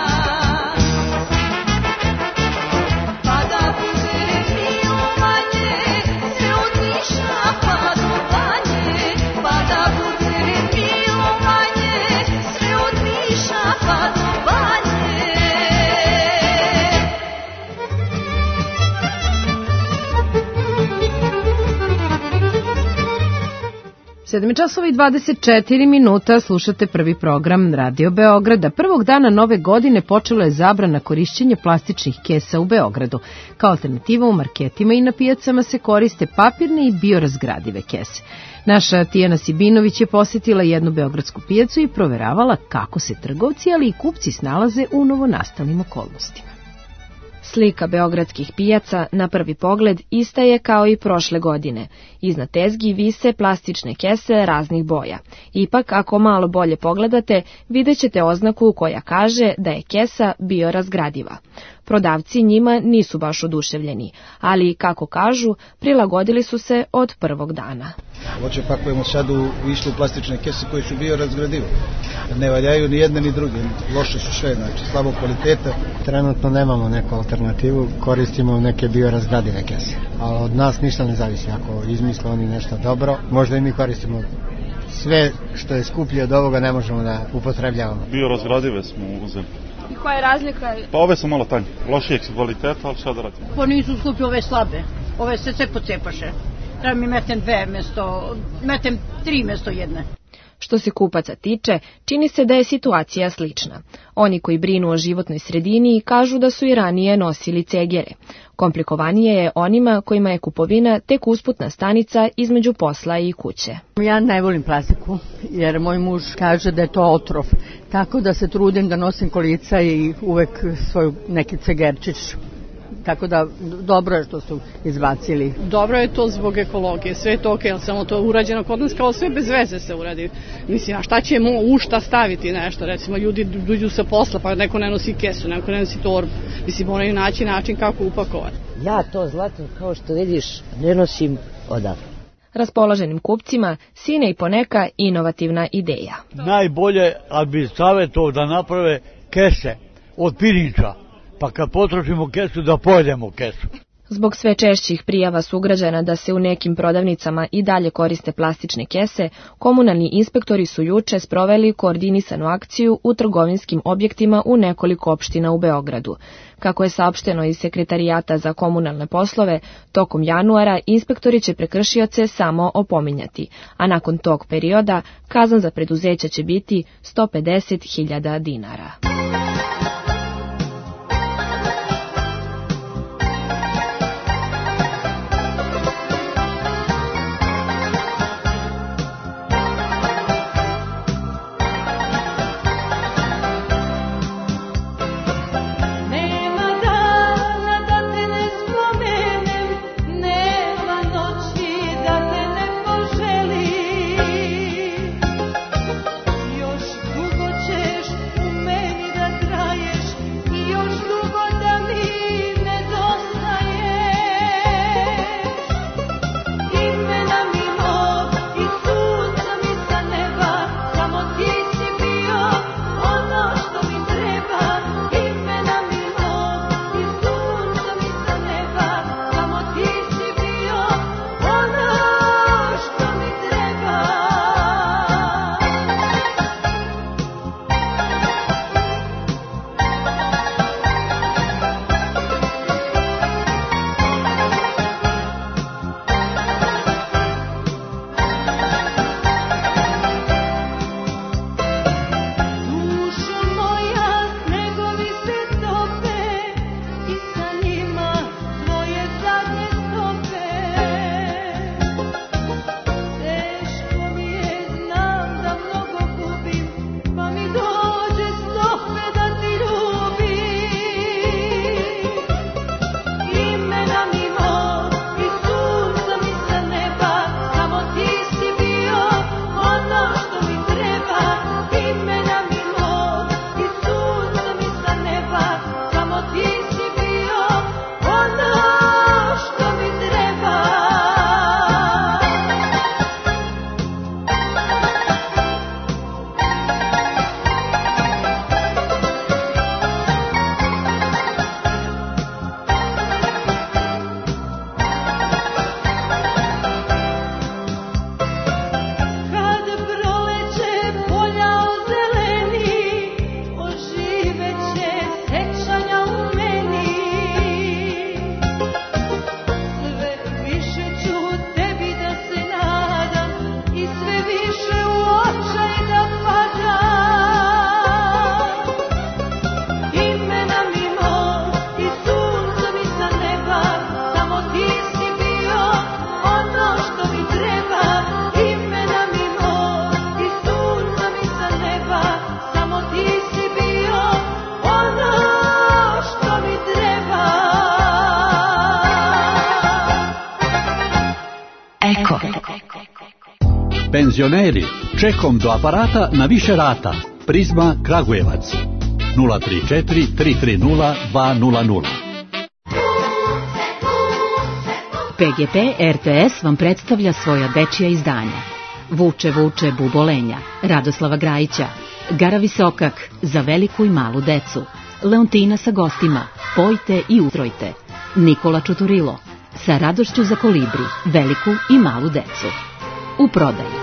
Pa da bude milomanje, sve od Niša pa do Banje. Pa da bude milomanje, sve od Niša pa do Banje. sedam časova i dvadeset četiri minuta, slušate prvi program Radio Beograda. Prvog dana nove godine počela je zabrana korišćenja plastičnih kesa u Beogradu. Kao alternativa u marketima i na pijacama se koriste papirne i biorazgradive kese. Naša Tijana Sibinović je posjetila jednu beogradsku pijacu i proveravala kako se trgovci, ali i kupci snalaze u novonastalim okolnostima. Slika beogradskih pijaca na prvi pogled ista je kao i prošle godine. Iznad tezgi vise plastične kese raznih boja. Ipak, ako malo bolje pogledate, vidjet ćete oznaku koja kaže da je kesa biorazgradiva. Prodavci njima nisu baš oduševljeni, ali, kako kažu, prilagodili su se od prvog dana. Voće pakujemo sad u istu plastične kese koje su biorazgradive. Ne valjaju ni jedne ni druge, loše su sve, znači slabog kvaliteta. Trenutno nemamo neku alternativu, koristimo neke biorazgradive kese. Ali od nas ništa ne zavisi, ako izmisle oni nešto dobro, možda i mi koristimo. Sve što je skuplje od ovoga ne možemo da upotrebljavamo. Biorazgradive smo uzeli. I koja je razlika? Pa ove su malo tanje, lošijeg su kvaliteta, ali šta da radimo? Pa nisu skuplje, ove slabe, ove se sve pocepaše. Treba mi metem dve mesto, metem tri mesto jedne. Što se kupaca tiče, čini se da je situacija slična. Oni koji brinu o životnoj sredini kažu da su i ranije nosili cegere. Komplikovanije je onima kojima je kupovina tek usputna stanica između posla i kuće. Ja ne volim plastiku, jer moj muž kaže da je to otrov, tako da se trudim da nosim kolica i uvek svoj neki cegerčić. Tako da dobro je što su izbacili. Dobro je to zbog ekologije, sve je to ok, ali samo to urađeno kod nas kao sve bez veze se uradi. Mislim, a šta ćemo u šta staviti nešto, recimo ljudi dođu sa posla pa neko ne nosi kesu, neko ne nosi torbu, mislim moraju naći način kako upakovati. Ja to zlato kao što vidiš ne nosim odavno. Raspoloženim kupcima sine i poneka inovativna ideja. Najbolje, ali bi savjetovao da naprave kese od pirinča. Pa kad potrošimo kesu, da pojedemo kesu. Zbog sve češćih prijava sugrađana da se u nekim prodavnicama i dalje koriste plastične kese, komunalni inspektori su juče sproveli koordinisanu akciju u trgovinskim objektima u nekoliko opština u Beogradu. Kako je saopšteno iz Sekretarijata za komunalne poslove, tokom januara inspektori će prekršioce samo opominjati, a nakon tog perioda kazna za preduzeća će biti sto pedeset hiljada dinara. Još dugo ćeš u meni da trajiš. Eko. Penzioneri, čekom do aparata na više rata. Prizma Kragujevac. nula tri četiri tri tri nula dva nula nula. P G P R T S vam predstavlja svoja dečija izdanja. Vuče, vuče, bubolenja, Radoslava Grajića, Gara Visokak, za veliku i malu decu, Leontina sa gostima, Pojte i utrojte, Nikola Čuturilo, sa radošću za kolibri, veliku i malu decu. U prodaji.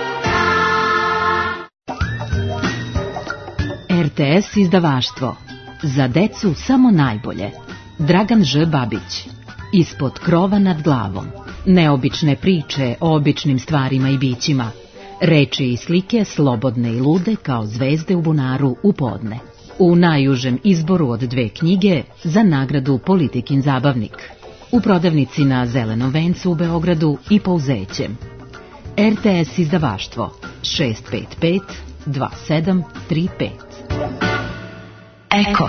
R T S izdavaštvo. Za decu samo najbolje. Dragan Ž. Babić. Ispod krova nad glavom. Neobične priče o običnim stvarima i bićima. Reči i slike slobodne i lude kao zvezde u bunaru u podne. U najužem izboru od dve knjige za nagradu Politikin zabavnik. U prodavnici na Zelenom vencu u Beogradu i Pouzećem. R T S izdavaštvo šest pet pet dva sedam tri pet. Eko.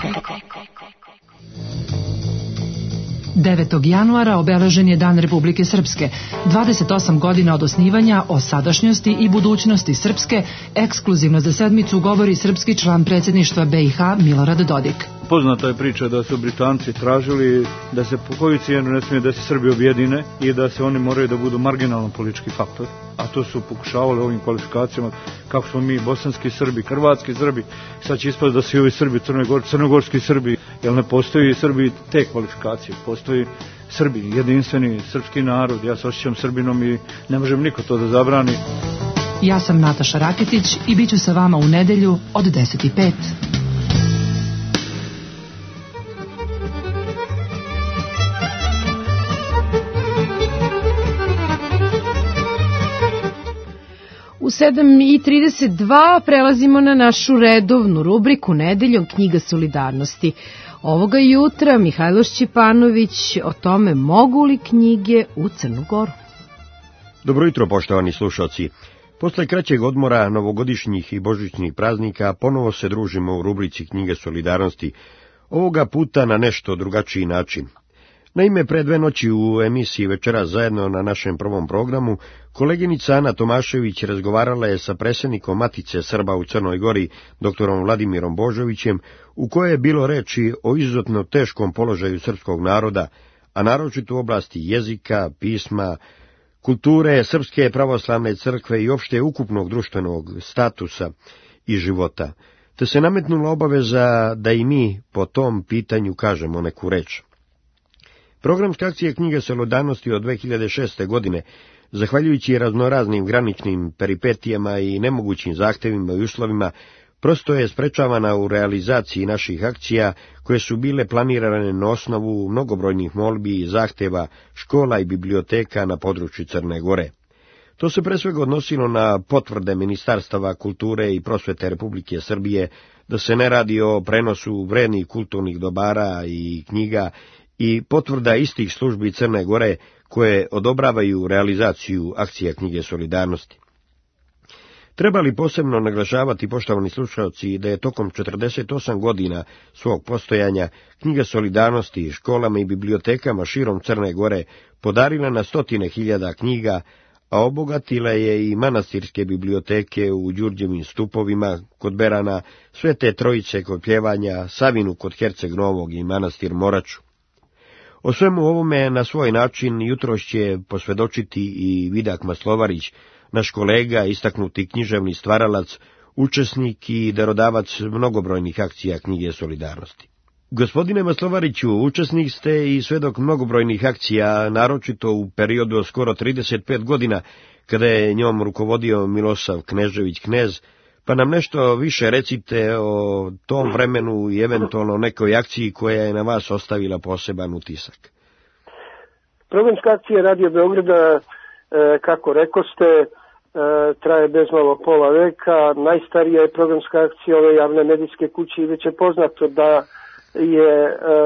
devetog januara obeležen je Dan Republike Srpske. dvadeset osam godina od osnivanja, o sadašnjosti i budućnosti Srpske, ekskluzivno za sedmicu govori srpski član predsjedništva B i H Milorad Dodik. Poznata je priča da su Britanci tražili da se po koju cijenu ne smije da se Srbi objedine i da se oni moraju da budu marginalan politički faktor, a to su pokušavali ovim kvalifikacijama kako smo mi bosanski Srbi, hrvatski Srbi, sad će ispast da su i ovi Srbi, Crnogor, crnogorski Srbi, jer ne postoji Srbi te kvalifikacije, postoji Srbi, jedinstveni srpski narod, ja se osjećam Srbinom i ne možem niko to da zabrani. Ja sam Nataša Raketić i bit ću sa vama u nedelju od deset i pet. U sedam i trideset dva prelazimo na našu redovnu rubriku Nedeljom knjiga solidarnosti. Ovoga jutra Mihajlo Šćepanović o tome mogu li knjige u Crnu Goru. Dobro jutro, poštovani slušalci. Posle kraćeg odmora, novogodišnjih i božićnih praznika ponovo se družimo u rubrici knjige solidarnosti, ovoga puta na nešto drugačiji način. Naime, pre dve noći u emisiji Večeras zajedno na našem prvom programu, koleginica Ana Tomašević razgovarala je sa predsjednikom Matice Srba u Crnoj Gori, doktorom Vladimirom Božovićem, u kojoj je bilo reči o izuzetno teškom položaju srpskog naroda, a naročito u oblasti jezika, pisma, kulture, Srpske pravoslavne crkve i opšte ukupnog društvenog statusa i života, te se nametnula obaveza da i mi po tom pitanju kažemo neku reč. Programska akcija knjige solidarnosti od dve hiljade šeste. godine, zahvaljujući raznoraznim graničnim peripetijama i nemogućim zahtevima i uslovima, prosto je sprečavana u realizaciji naših akcija, koje su bile planirane na osnovu mnogobrojnih molbi i zahteva škola i biblioteka na području Crne Gore. To se pre svega odnosilo na potvrde Ministarstava kulture i prosvete Republike Srbije da se ne radi o prenosu vrednih kulturnih dobara i knjiga, i potvrda istih službi Crne Gore koje odobravaju realizaciju akcija knjige solidarnosti. Treba li posebno naglašavati, poštovani slušalci, da je tokom četrdeset osam godina svog postojanja knjiga solidarnosti školama i bibliotekama širom Crne Gore podarila na stotine hiljada knjiga, a obogatila je i manastirske biblioteke u Đurđevim stupovima kod Berana, Svete Trojice kod Pljevanja, Savinu kod Herceg Novog i manastir Moraču. O svemu ovome na svoj način jutros će posvedočiti i Vidak Maslovarić, naš kolega, istaknuti književni stvaralac, učesnik i darodavac mnogobrojnih akcija knjige solidarnosti. Gospodine Maslovariću, učesnik ste i svedok mnogobrojnih akcija, naročito u periodu od skoro trideset pet godina, kada je njom rukovodio Milosav Knežević knez, pa nam nešto više recite o tom vremenu i eventualno nekoj akciji koja je na vas ostavila poseban utisak. Programska akcija Radio Beograda, kako rekoste, traje bezmalo pola veka. Najstarija je programska akcija ove javne medijske kuće i već je poznato da je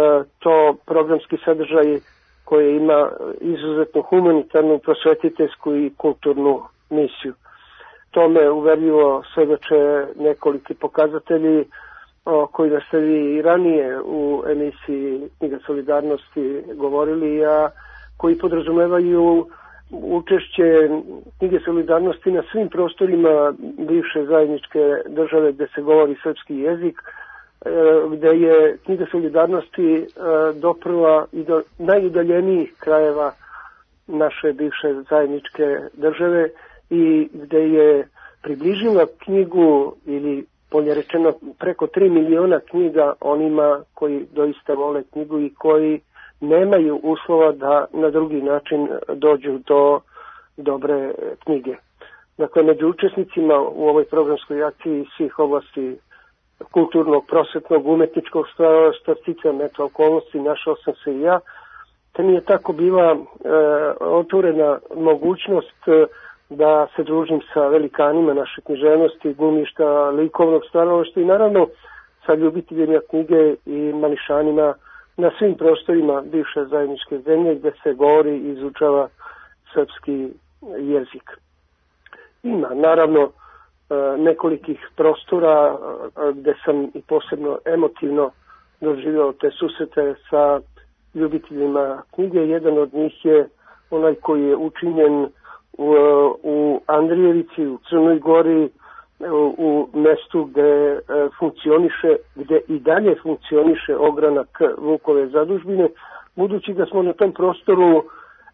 to programski sadržaj koji ima izuzetno humanitarnu, prosvetiteljsku i kulturnu misiju. Tome uverljivo svedoče nekoliki pokazatelji o kojima ste vi i ranije u emisiji Knjiga solidarnosti govorili, a koji podrazumevaju učešće knjige solidarnosti na svim prostorima bivše zajedničke države gde se govori srpski jezik, gde je knjiga solidarnosti doprla i do najudaljenijih krajeva naše bivše zajedničke države i gde je približila knjigu, ili bolje rečeno preko tri miliona knjiga, onima koji doista vole knjigu i koji nemaju uslova da na drugi način dođu do dobre knjige. Dakle, među učesnicima u ovoj programskoj akciji svih oblasti kulturnog, prosvetnog, umetničkog stvaralaštva, sticajem eto okolnosti, našao sam se i ja, te mi je tako bila e, otvorena mogućnost e, da se družim sa velikanima naše književnosti, glumišta, likovnog stvaralaštva i naravno sa ljubiteljima knjige i mališanima na svim prostorima bivše zajedničke zemlje gde se govori i izučava srpski jezik. Ima naravno nekolikih prostora gde sam i posebno emotivno doživio te susrete sa ljubiteljima knjige. Jedan od njih je onaj koji je učinjen u, u Andrijevici, u Crnoj Gori, u, u mestu gde funkcioniše, gde i dalje funkcioniše ogranak Vukove zadužbine, budući da smo na tom prostoru e,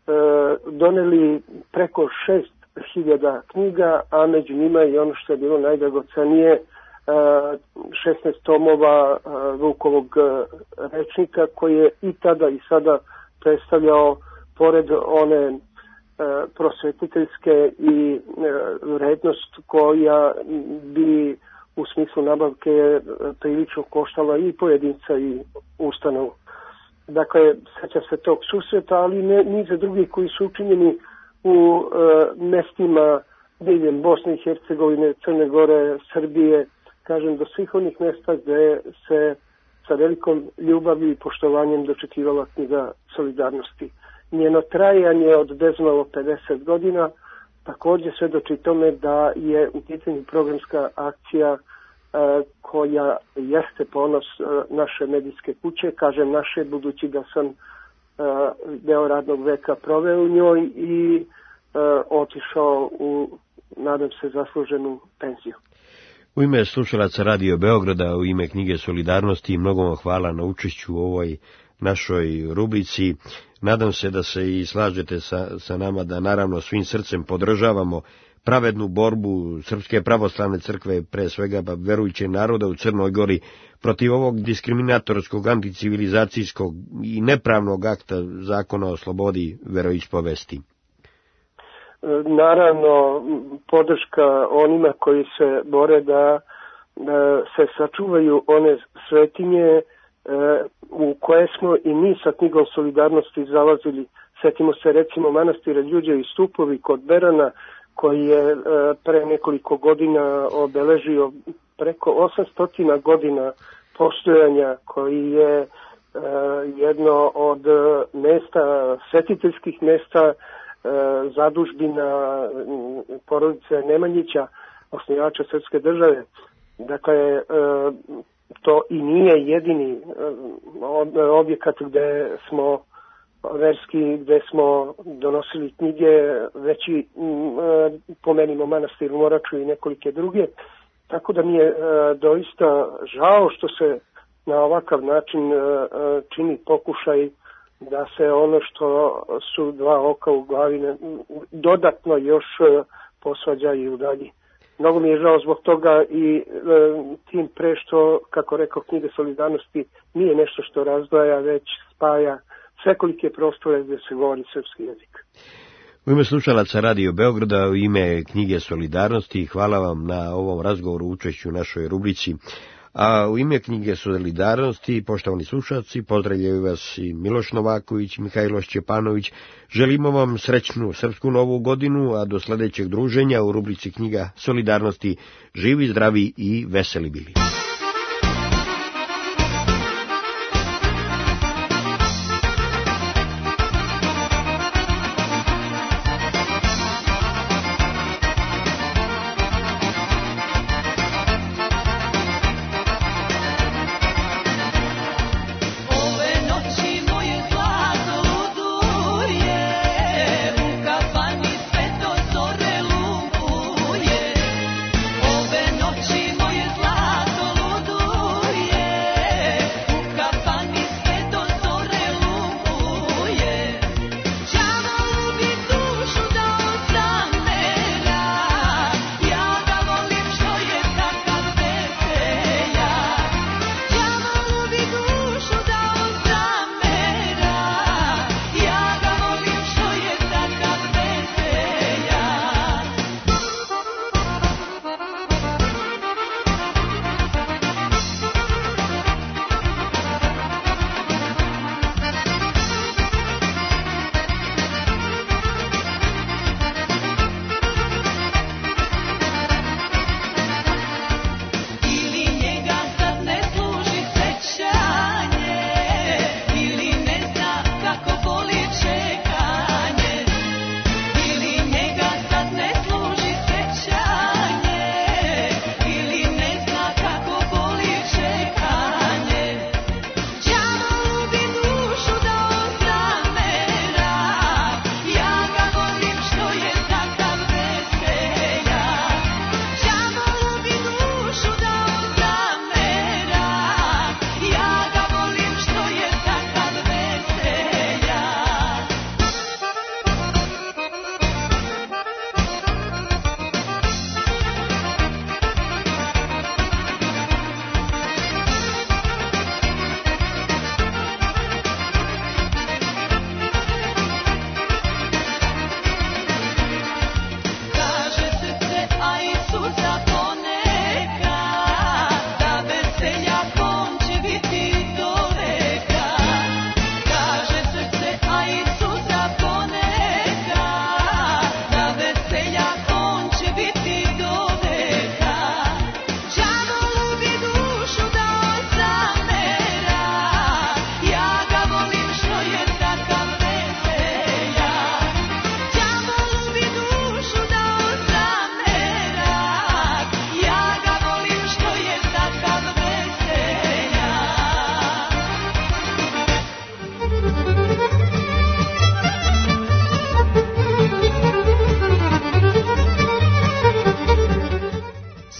doneli preko šest hiljada knjiga, a među njima i ono što je bilo najdragocenije, šesnaest tomova Vukovog rečnika, koji je i tada i sada predstavljao, pored one prosvetiteljske i vrednost koja bi u smislu nabavke prilično koštala i pojedinca i ustanovu. Dakle, seća se tog susreta, ali ne, niza drugih koji su učinjeni u e, mestima diljem Bosne i Hercegovine, Crne Gore, Srbije, kažem, do svih onih mesta gde se sa velikom ljubavlju i poštovanjem dočekivala knjiga solidarnosti. Njeno trajanje od bezmalo pedeset godina takođe svedoči tome da je u pitanju programska akcija e, koja jeste ponos e, naše medijske kuće, kažem naše, budući da sam deo radnog veka proveo u njoj i e, otišao u, nadam se, zasluženu penziju. U ime slušalaca Radio Beograda, u ime knjige Solidarnosti, mnogo vam hvala na učešću u ovoj našoj rubrici. Nadam se da se i slažete sa, sa nama da naravno svim srcem podržavamo pravednu borbu Srpske pravoslavne crkve, pre svega verujuće naroda u Crnoj Gori, protiv ovog diskriminatorskog, anticivilizacijskog i nepravnog akta Zakona o slobodi veroispovesti. Naravno, podrška onima koji se bore da, da se sačuvaju one svetinje u koje smo i mi sa knjigom Solidarnosti zalazili. Setimo se recimo manastira Đurđevi stupovi kod Berana, koji je pre nekoliko godina obeležio preko osamsto godina postojanja, koji je jedno od mesta, svetiteljskih mesta, zadužbina porodice Nemanjića, osnivača srpske države. Dakle, to i nije jedini objekat gde smo verski, gde smo donosili knjige, već i pomenimo manastir u Moraču i nekolike druge. Tako da mi je doista žao što se na ovakav način čini pokušaj da se ono što su dva oka u glavi dodatno još posvađa i udalji. Mnogo mi je žao zbog toga i e, tim pre što, kako rekao, knjiga Solidarnosti nije nešto što razdvaja, već spaja svekolike prostore gde se govori srpski jezik. U ime slušalaca Radio Beograda, u ime knjige Solidarnosti, hvala vam na ovom razgovoru, učešću u našoj rubrici. A u ime knjige Solidarnosti, poštovani slušalci, pozdravljaju vas i Miloš Novaković, Mihajlo Šćepanović. Želimo vam srećnu srpsku novu godinu, a do sledećeg druženja u rubrici knjiga Solidarnosti živi, zdravi i veseli bili. Ove noći moje zlato luduje, u kafani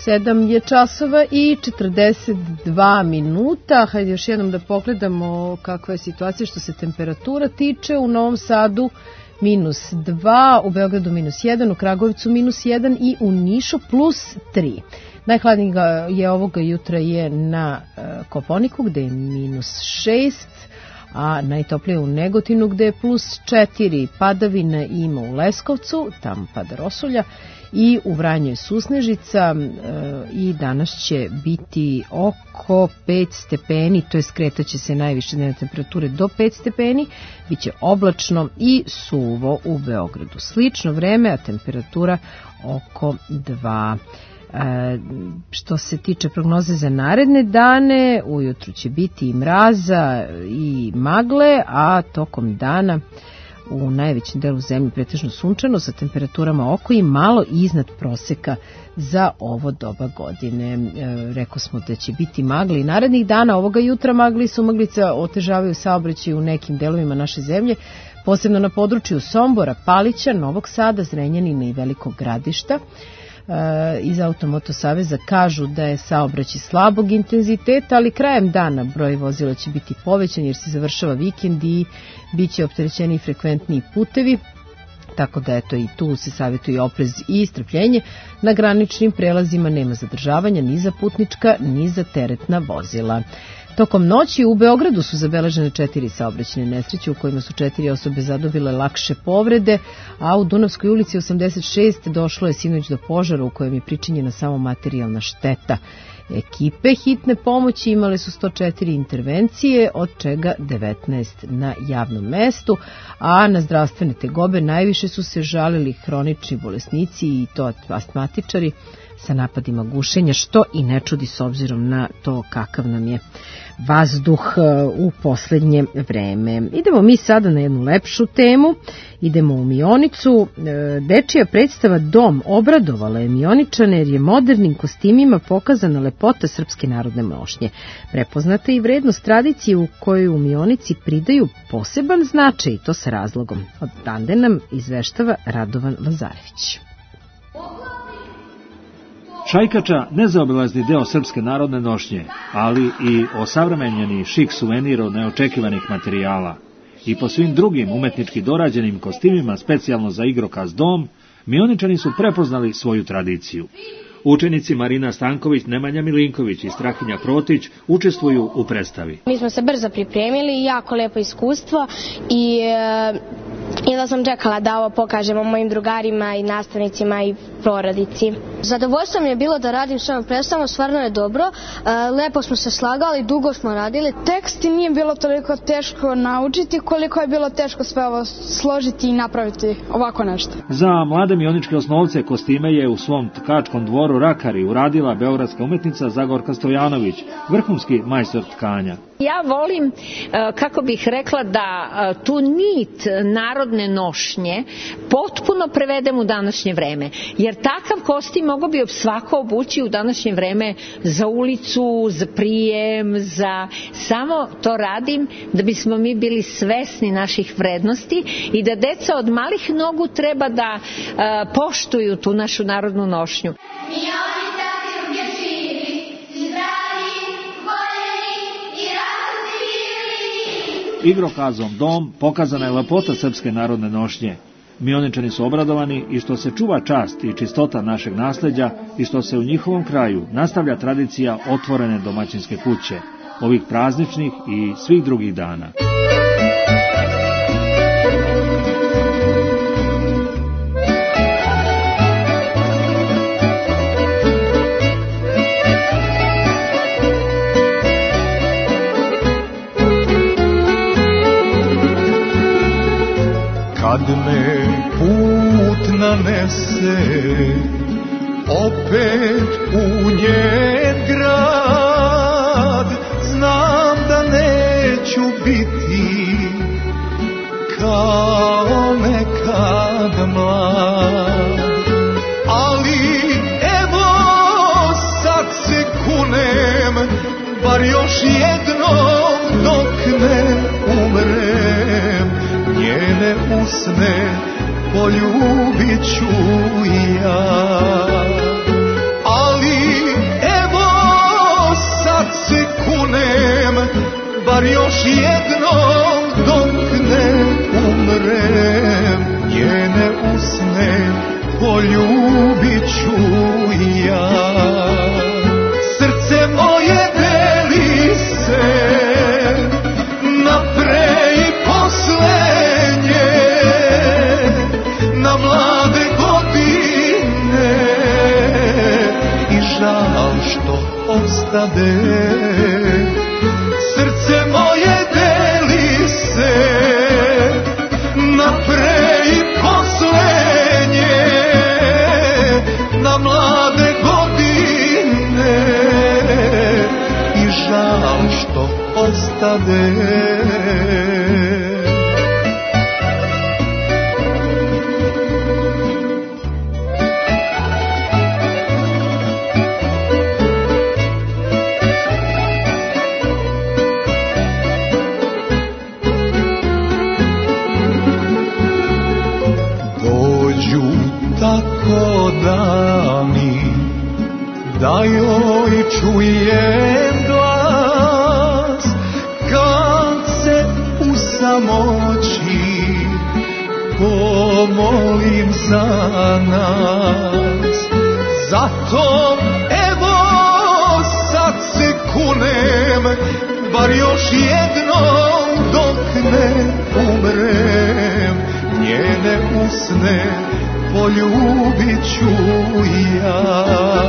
sedam je časova i četrdeset dva minuta. Hajde još jednom da pogledamo kakva je situacija što se temperatura tiče. U Novom Sadu minus dva, u Beogradu minus jedan, u Kragujevcu minus jedan i u Nišu plus tri. Najhladnije je ovoga jutra je na Kopaoniku gde je minus šest, a najtoplije u Negotinu gde je plus četiri. Padavina ima u Leskovcu, tamo pada rosulja, i u Vranju je susnežica e, i danas će biti oko pet stepeni, to je skretaće se najviše dnevne temperature do pet stepeni, bit će oblačno i suvo u Beogradu. Slično vreme, a temperatura oko dva. E, što se tiče prognoze za naredne dane, ujutru će biti i mraza i magle, a tokom dana u najvećem delu zemlje pretežno sunčano sa temperaturama oko i malo iznad proseka za ovo doba godine. E, rekao smo da će biti magle i narednih dana. Ovoga jutra magli i sumaglica otežavaju saobraćaj u nekim delovima naše zemlje, posebno na području Sombora, Palića, Novog Sada, Zrenjanina i Velikog Gradišta. E, iz Automoto saveza kažu da je saobraćaj slabog intenziteta, ali krajem dana broj vozila će biti povećan jer se završava vikend i bit će opterećeni frekventniji putevi, tako da eto i tu se savjetuje oprez i strpljenje. Na graničnim prelazima nema zadržavanja ni za putnička ni za teretna vozila. Tokom noći u Beogradu su zabeležene četiri saobraćajne nesreće u kojima su četiri osobe zadobile lakše povrede, a u Dunavskoj ulici osamdeset šest došlo je sinoć do požara u kojem je pričinjena samo materijalna šteta. Ekipe hitne pomoći imale su sto četiri intervencije, od čega devetnaest na javnom mestu, a na zdravstvene tegobe najviše su se žalili hronični bolesnici i to astmatičari sa napadima gušenja, što i ne čudi s obzirom na to kakav nam je vazduh u poslednje vreme. Idemo mi sada na jednu lepšu temu, idemo u Mionicu. Dečija predstava Dom obradovala je Mioničane jer je modernim kostimima pokazana lepota srpske narodne nošnje. Prepoznata i vrednost tradicije u kojoj u Mionici pridaju poseban značaj i to sa razlogom. Od Dande nam izveštava Radovan Lazarević. Šajkača nezaobilazni deo srpske narodne nošnje, ali i osavremenjeni šik suvenir od neočekivanih materijala. I po svim drugim umetnički dorađenim kostimima specijalno za igrokaz Dom, Mioničani su prepoznali svoju tradiciju. Učenici Marina Stanković, Nemanja Milinković i Strahinja Protić učestvuju u predstavi. Mi smo se brzo pripremili, jako lepo iskustvo i e, jedva sam čekala da ovo pokažemo mojim drugarima i nastavnicima i porodici. Zadovoljstvo mi je bilo da radim s ovom predstavom, stvarno je dobro, e, lepo smo se slagali, dugo smo radili. Tekst nije bilo toliko teško naučiti koliko je bilo teško sve ovo složiti i napraviti ovako nešto. Za mlade mioničke osnovce kostime je u svom tkačkom dvoru Rakari uradila beogradska umetnica Zagorka Stojanović, vrhunski majstor tkanja. Ja volim, kako bih rekla, da tu nit narodne nošnje potpuno prevedem u današnje vreme. Jer takav kostim mogao bi svako obući u današnje vreme za ulicu, za prijem, za... Samo to radim da bismo mi bili svesni naših vrednosti i da deca od malih nogu treba da poštuju tu našu narodnu nošnju. Igrokazom Dom pokazana je lepota srpske narodne nošnje. Mioničani su obradovani i što se čuva čast i čistota našeg nasleđa i što se u njihovom kraju nastavlja tradicija otvorene domaćinske kuće, ovih prazničnih i svih drugih dana. Kad me put nanese opet u njen grad, znam da neću biti kao nekad mlad, ali evo sad se kunem, bar još jednom dok ne umrem, njene usne poljubit ću i ja. Ali poljubit ću ja. Srce moje deli se na pre i poslednje, na mlade godine i žal što ostade. Srce moje deli se na pre i poslednje, na mlade godine i žal što ostade. Tako dani da joj čujem glas, kad se u samoći pomolim za nas. Zato evo sad se kunem, bar još jednom dok ne umrem, njene usne poljubit ću ja.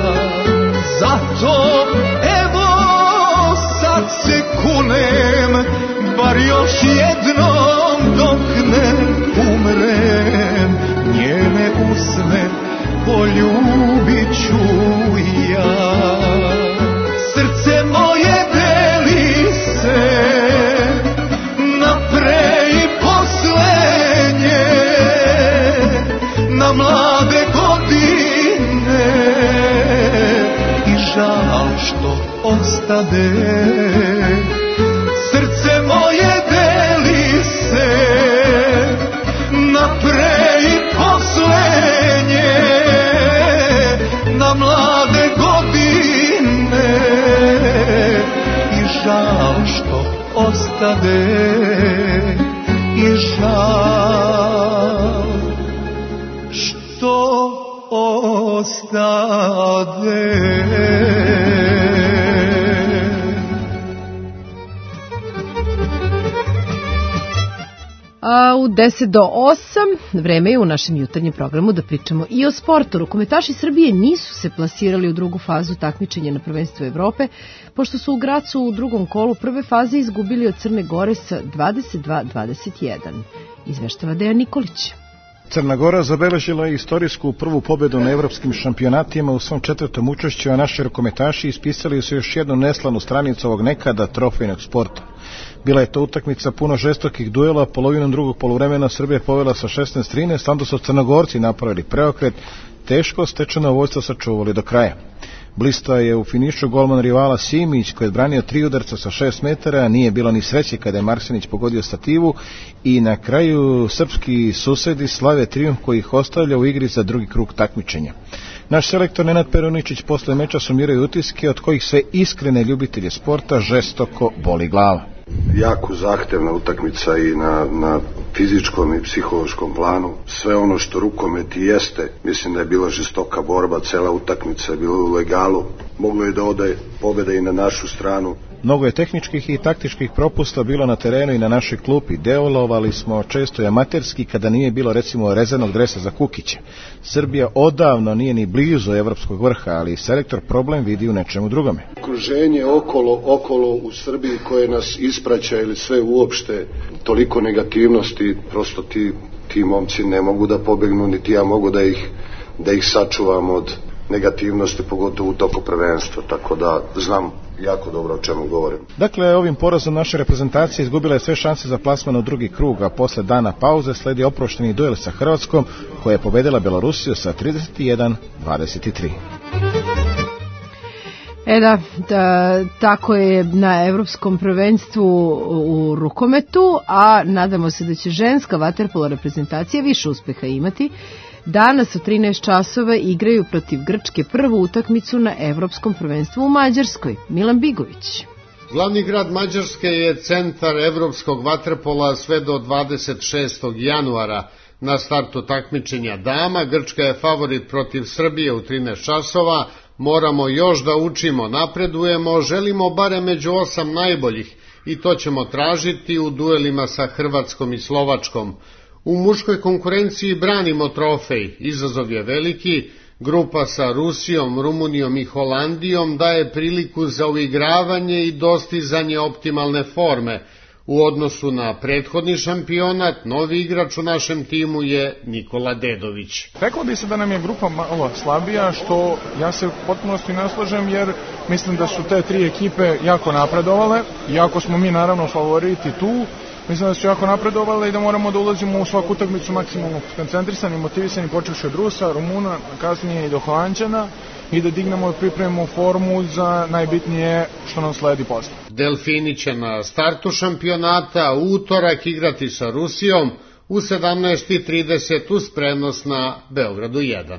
Zato evo sad se kunem, bar još jednom dok ne umrem, njene usne poljubit ću ja. Srce moje deli se na pre i poslednje, na mlade godine i žal što ostade. Srce moje deli se na pre i poslednje, na mlade godine i žal što ostade. I žal što ostade. A u deset do osam vreme je u našem jutarnjem programu da pričamo i o sportu. Rukometaši Srbije nisu se plasirali u drugu fazu takmičenja na prvenstvu Evrope, pošto su u Gracu u drugom kolu prve faze izgubili od Crne Gore sa dvadeset dva dvadeset jedan. Izveštava Dejan Nikolić. Crna Gora zabeležila je istorijsku prvu pobedu na evropskim šampionatima u svom četvrtom učešću, a naši rukometaši ispisali su još jednu neslanu stranicu ovog nekada trofejnog sporta. Bila je to utakmica puno žestokih duela, polovinom drugog poluvremena Srbija povela sa šesnaest trinaest, onda su Crnogorci napravili preokret, teško stečeno vojstvo sačuvali do kraja. Blista je u finišu golman rivala Simić, koji je branio tri udarca sa šest metara, nije bilo ni sreće kada je Marsenić pogodio stativu i na kraju srpski susedi slave trijumf koji ih ostavlja u igri za drugi krug takmičenja. Naš selektor Nenad Peruničić posle meča sumiraju utiske od kojih sve iskrene ljubitelje sporta žestoko boli glava. Jako zahtevna utakmica i na, na fizičkom i psihološkom planu. Sve ono što rukomet i jeste, mislim da je bila žestoka borba, cela utakmica je bila u legalu. Moglo je da ode pobeda i na našu stranu. Mnogo je tehničkih i taktičkih propusta bilo na terenu i na našoj klupi. Delovali smo često i amaterski kada nije bilo recimo rezanog dresa za Kukića. Srbija odavno nije ni blizu evropskog vrha, ali selektor problem vidi u nečemu drugome. Okruženje okolo, okolo u Srbiji koje nas ispraća ili sve uopšte, toliko negativnosti, prosto ti, ti momci ne mogu da pobegnu, niti ja mogu da ih, da ih sačuvam od negativnosti, pogotovo u toku prvenstva, tako da znam jako dobro o čemu govorim. Dakle, ovim porazom naše reprezentacije izgubila je sve šanse za plasman u drugi krug, a posle dana pauze sledi oprošteni duel sa Hrvatskom, koja je pobedila Belorusiju sa trideset jedan dvadeset tri. E da, da, tako je na evropskom prvenstvu u rukometu, a nadamo se da će ženska vaterpolo reprezentacija više uspeha imati. Danas u trinaest časova igraju protiv Grčke prvu utakmicu na evropskom prvenstvu u Mađarskoj. Milan Bigović. Glavni grad Mađarske je centar evropskog vaterpola sve do dvadeset šestog januara. na startu takmičenja dama. Grčka je favorit protiv Srbije u trinaest časova. Moramo još da učimo, napredujemo, želimo barem među osam najboljih i to ćemo tražiti u duelima sa Hrvatskom i Slovačkom. U muškoj konkurenciji branimo trofej, izazov je veliki. Grupa sa Rusijom, Rumunijom i Holandijom daje priliku za uigravanje i dostizanje optimalne forme. U odnosu na prethodni šampionat, novi igrač u našem timu je Nikola Dedović. Reklo bi se da nam je grupa malo slabija, što ja se u potpunosti ne slažem, jer mislim da su te tri ekipe jako napredovale, iako smo mi naravno favoriti tu. Mislim da su jako napredovali i da moramo da ulazimo u svaku utakmicu maksimalno koncentrisani, motivisani, počevši od Rusa, Rumuna, kasnije i do Holanđana, i da dignemo i pripremimo formu za najbitnije što nam sledi posle. Delfini će na startu šampionata u utorak igrati sa Rusijom u sedamnaest i trideset uz prenos na Beogradu jedan.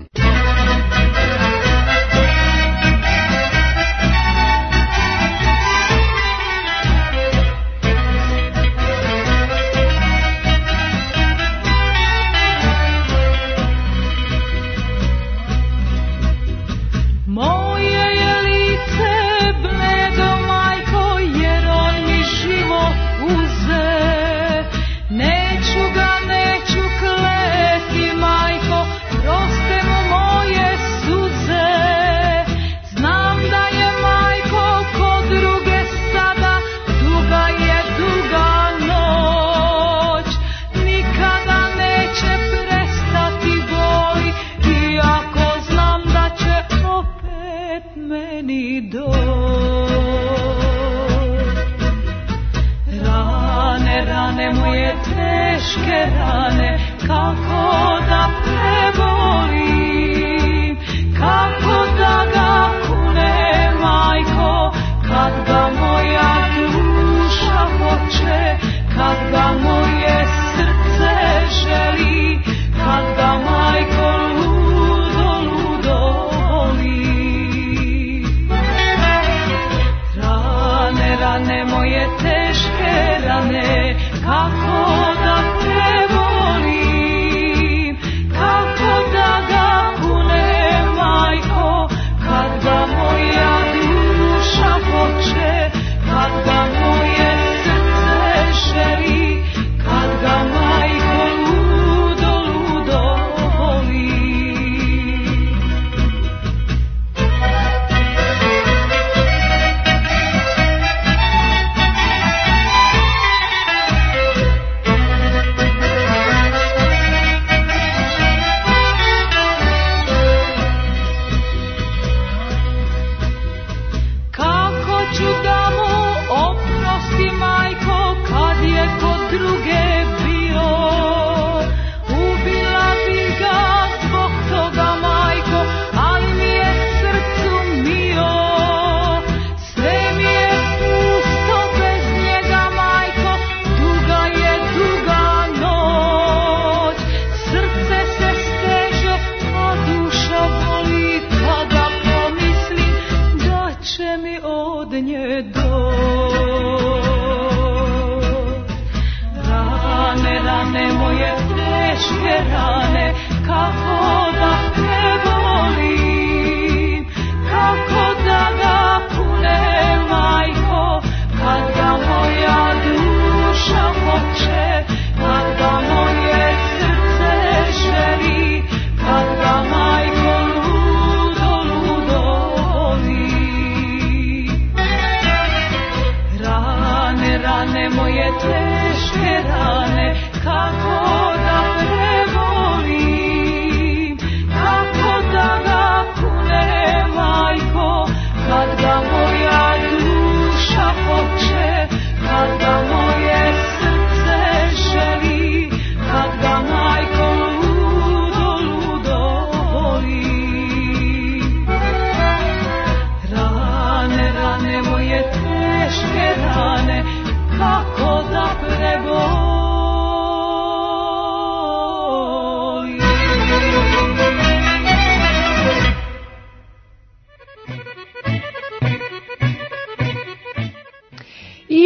Rane moje teške rane, kako da prevolim.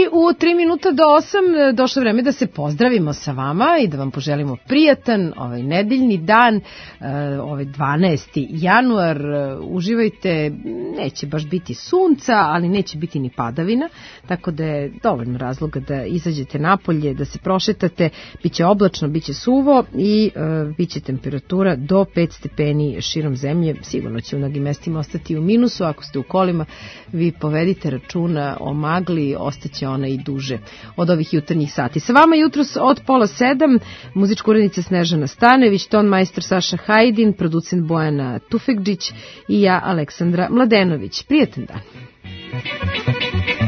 u tri minuta do osam došlo vreme da se pozdravimo sa vama i da vam poželimo prijatan ovaj nedeljni dan, ovaj dvanaesti januar. Uživajte, neće baš biti sunca, ali neće biti ni padavina, tako da je dovoljno razloga da izađete napolje, da se prošetate, biće oblačno, biće suvo i uh, biće temperatura do pet stepeni širom zemlje. Sigurno će u mnogim mestima ostati u minusu. Ako ste u kolima, vi povedite računa o magli, ostaće ona i duže od ovih jutarnjih sati. Sa vama jutros od pola sedam muzička urednica Snežana Stanević, ton majstor Saša Hajdin, producent Bojana Tufekđić i ja Aleksandra Mladenović. Prijatan dan.